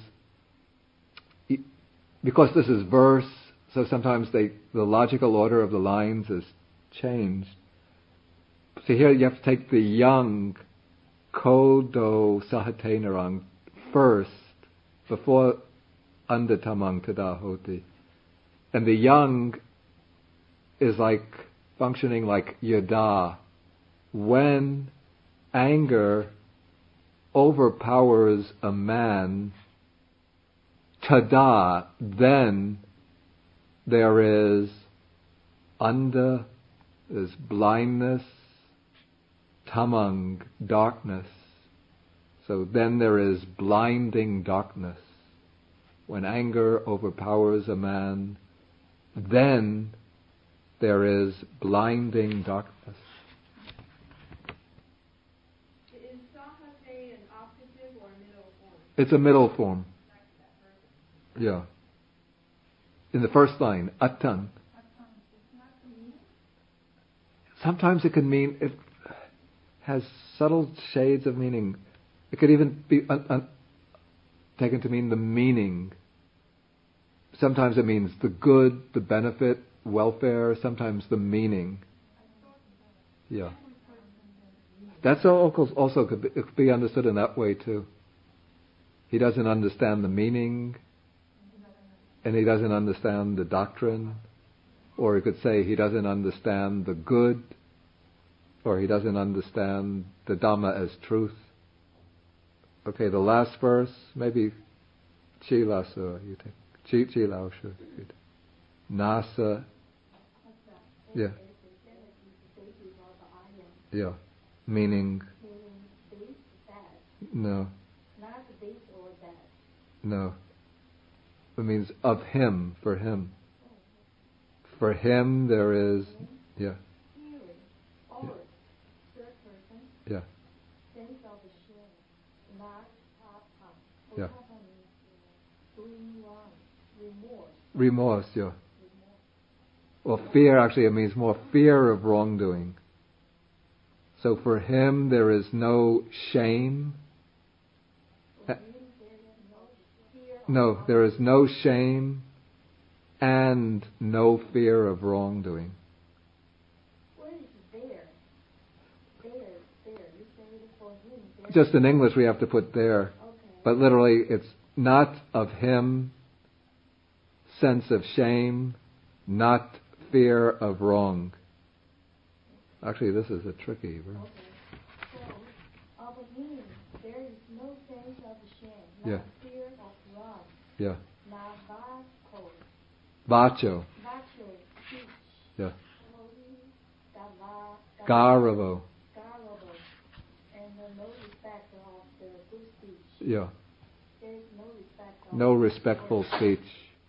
because this is verse, so sometimes the logical order of the lines is changed. So here you have to take the young kodo sahate narang first, before andatamang tadahoti. And the young is like functioning like yada. When anger overpowers a man, tada, then there is is blindness, tamang, darkness. So then there is blinding darkness. When anger overpowers a man, then there is blinding darkness. It's a middle form. Yeah. In the first line, atang. Sometimes it can mean, it has subtle shades of meaning. It could even be taken to mean the meaning. Sometimes it means the good, the benefit, welfare, sometimes the meaning. Yeah. That's also could be understood in that way too. He doesn't understand the meaning, and he doesn't understand the doctrine, or he could say he doesn't understand the good, or he doesn't understand the Dhamma as truth. Okay, the last verse, maybe Chilasa, you think. Chilao should. Nasa. Yeah. Yeah. Meaning. No. No. It means of him, for him. For him there is, yeah. Yeah. Yeah. Remorse, yeah. Well, fear actually, it means more fear of wrongdoing. So for him there is no shame. No, there is no shame and no fear of wrongdoing. What is there? There. You say it for him. There. Just in English we have to put there. Okay. But literally it's not of him, sense of shame, not fear of wrong. Actually, this is a tricky verse. Okay. So, of him, there is no sense of shame, not Yeah. fear of wrong, Yeah. not Vacho. speech, Yeah. garbo, Garavo. and no respect of the good speech. Yeah. There is no respect of No respectful speech.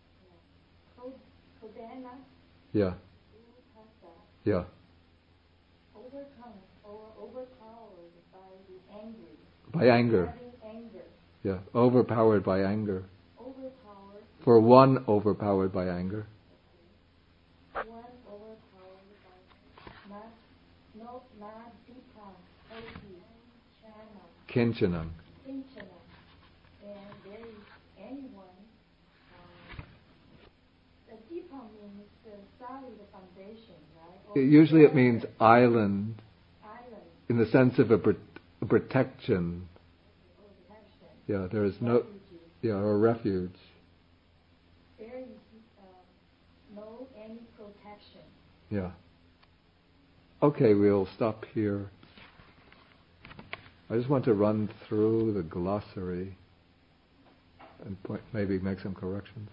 Kodana, Yeah. Yeah. overcome or overpowered by the angry. By anger. Having anger. Yeah. Overpowered by anger. Overpowered. For one overpowered by anger. One overpowered by not Deepam, Oti, Chana, Kinchanam. Kinchana. And there is anyone. The Deepam means the solid foundation, right? Or Usually it means island island. in the sense of a protection. Or protection. Yeah, there is no, Refuge. or refuge. There is no any protection. Yeah. Okay, we'll stop here. I just want to run through the glossary and maybe make some corrections.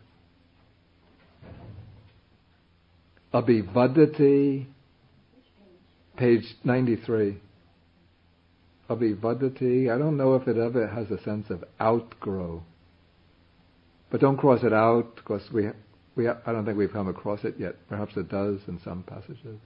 Abhivadati, page 93. Abhivadati, I don't know if it ever has a sense of outgrow. But don't cross it out, because I don't think we've come across it yet. Perhaps it does in some passages.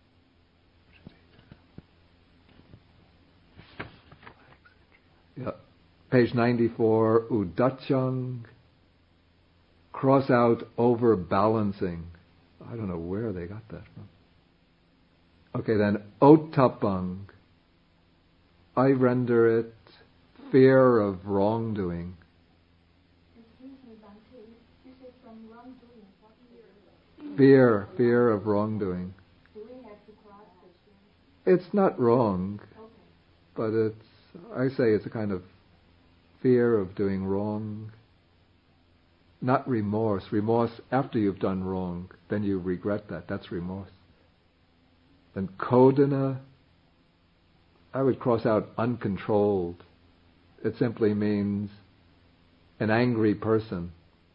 Yeah. Page 94, udachang, cross out overbalancing. I don't know where they got that from. Okay, then otapang, I render it fear of wrongdoing. Excuse me, Bhante. You said from wrongdoing. What Fear of wrongdoing. do we have to cross this? It's not wrong, Okay. but I say it's a kind of fear of doing wrong. Not remorse. Remorse after you've done wrong, then you regret that. That's remorse. Then kodana, I would cross out uncontrolled. It simply means an angry person.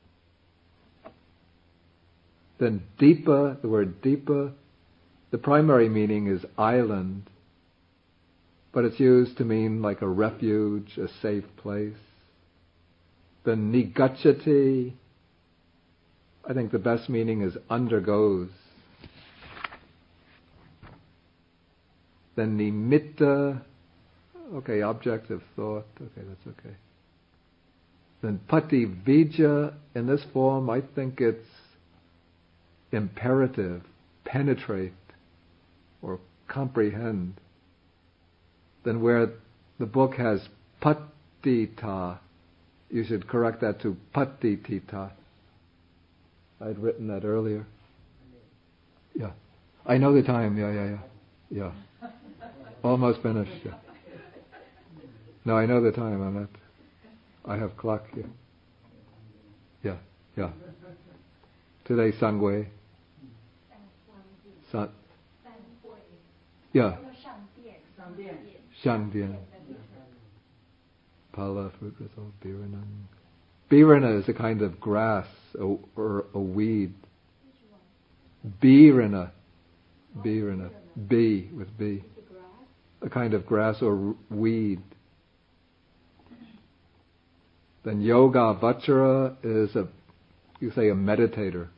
Then deepa, the word deepa, the primary meaning is island, but it's used to mean like a refuge, a safe place. Then nigachati, I think the best meaning is undergoes. Then nimitta, okay, object of thought, okay, that's okay. Then pativijja, in this form, I think it's imperative, penetrate, or comprehend. Then where the book has patita, you should correct that to patitita. I'd written that earlier. Yeah. I know the time. Yeah. Almost finished. Yeah. No, I know the time. I'm not. I have clock here. Yeah. Today, Sangwei. San. Yeah. Shangdian. Pala, fruit result, birinam. Birana is a kind of grass or a weed. Birana. B with B. A kind of grass or weed. Then yoga vachara is a meditator.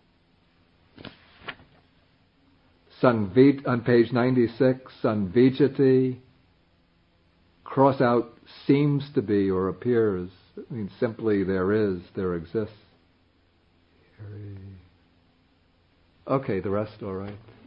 On page 96, sanvijati, cross out seems to be or appears. It means simply there exists. Okay, the rest all right.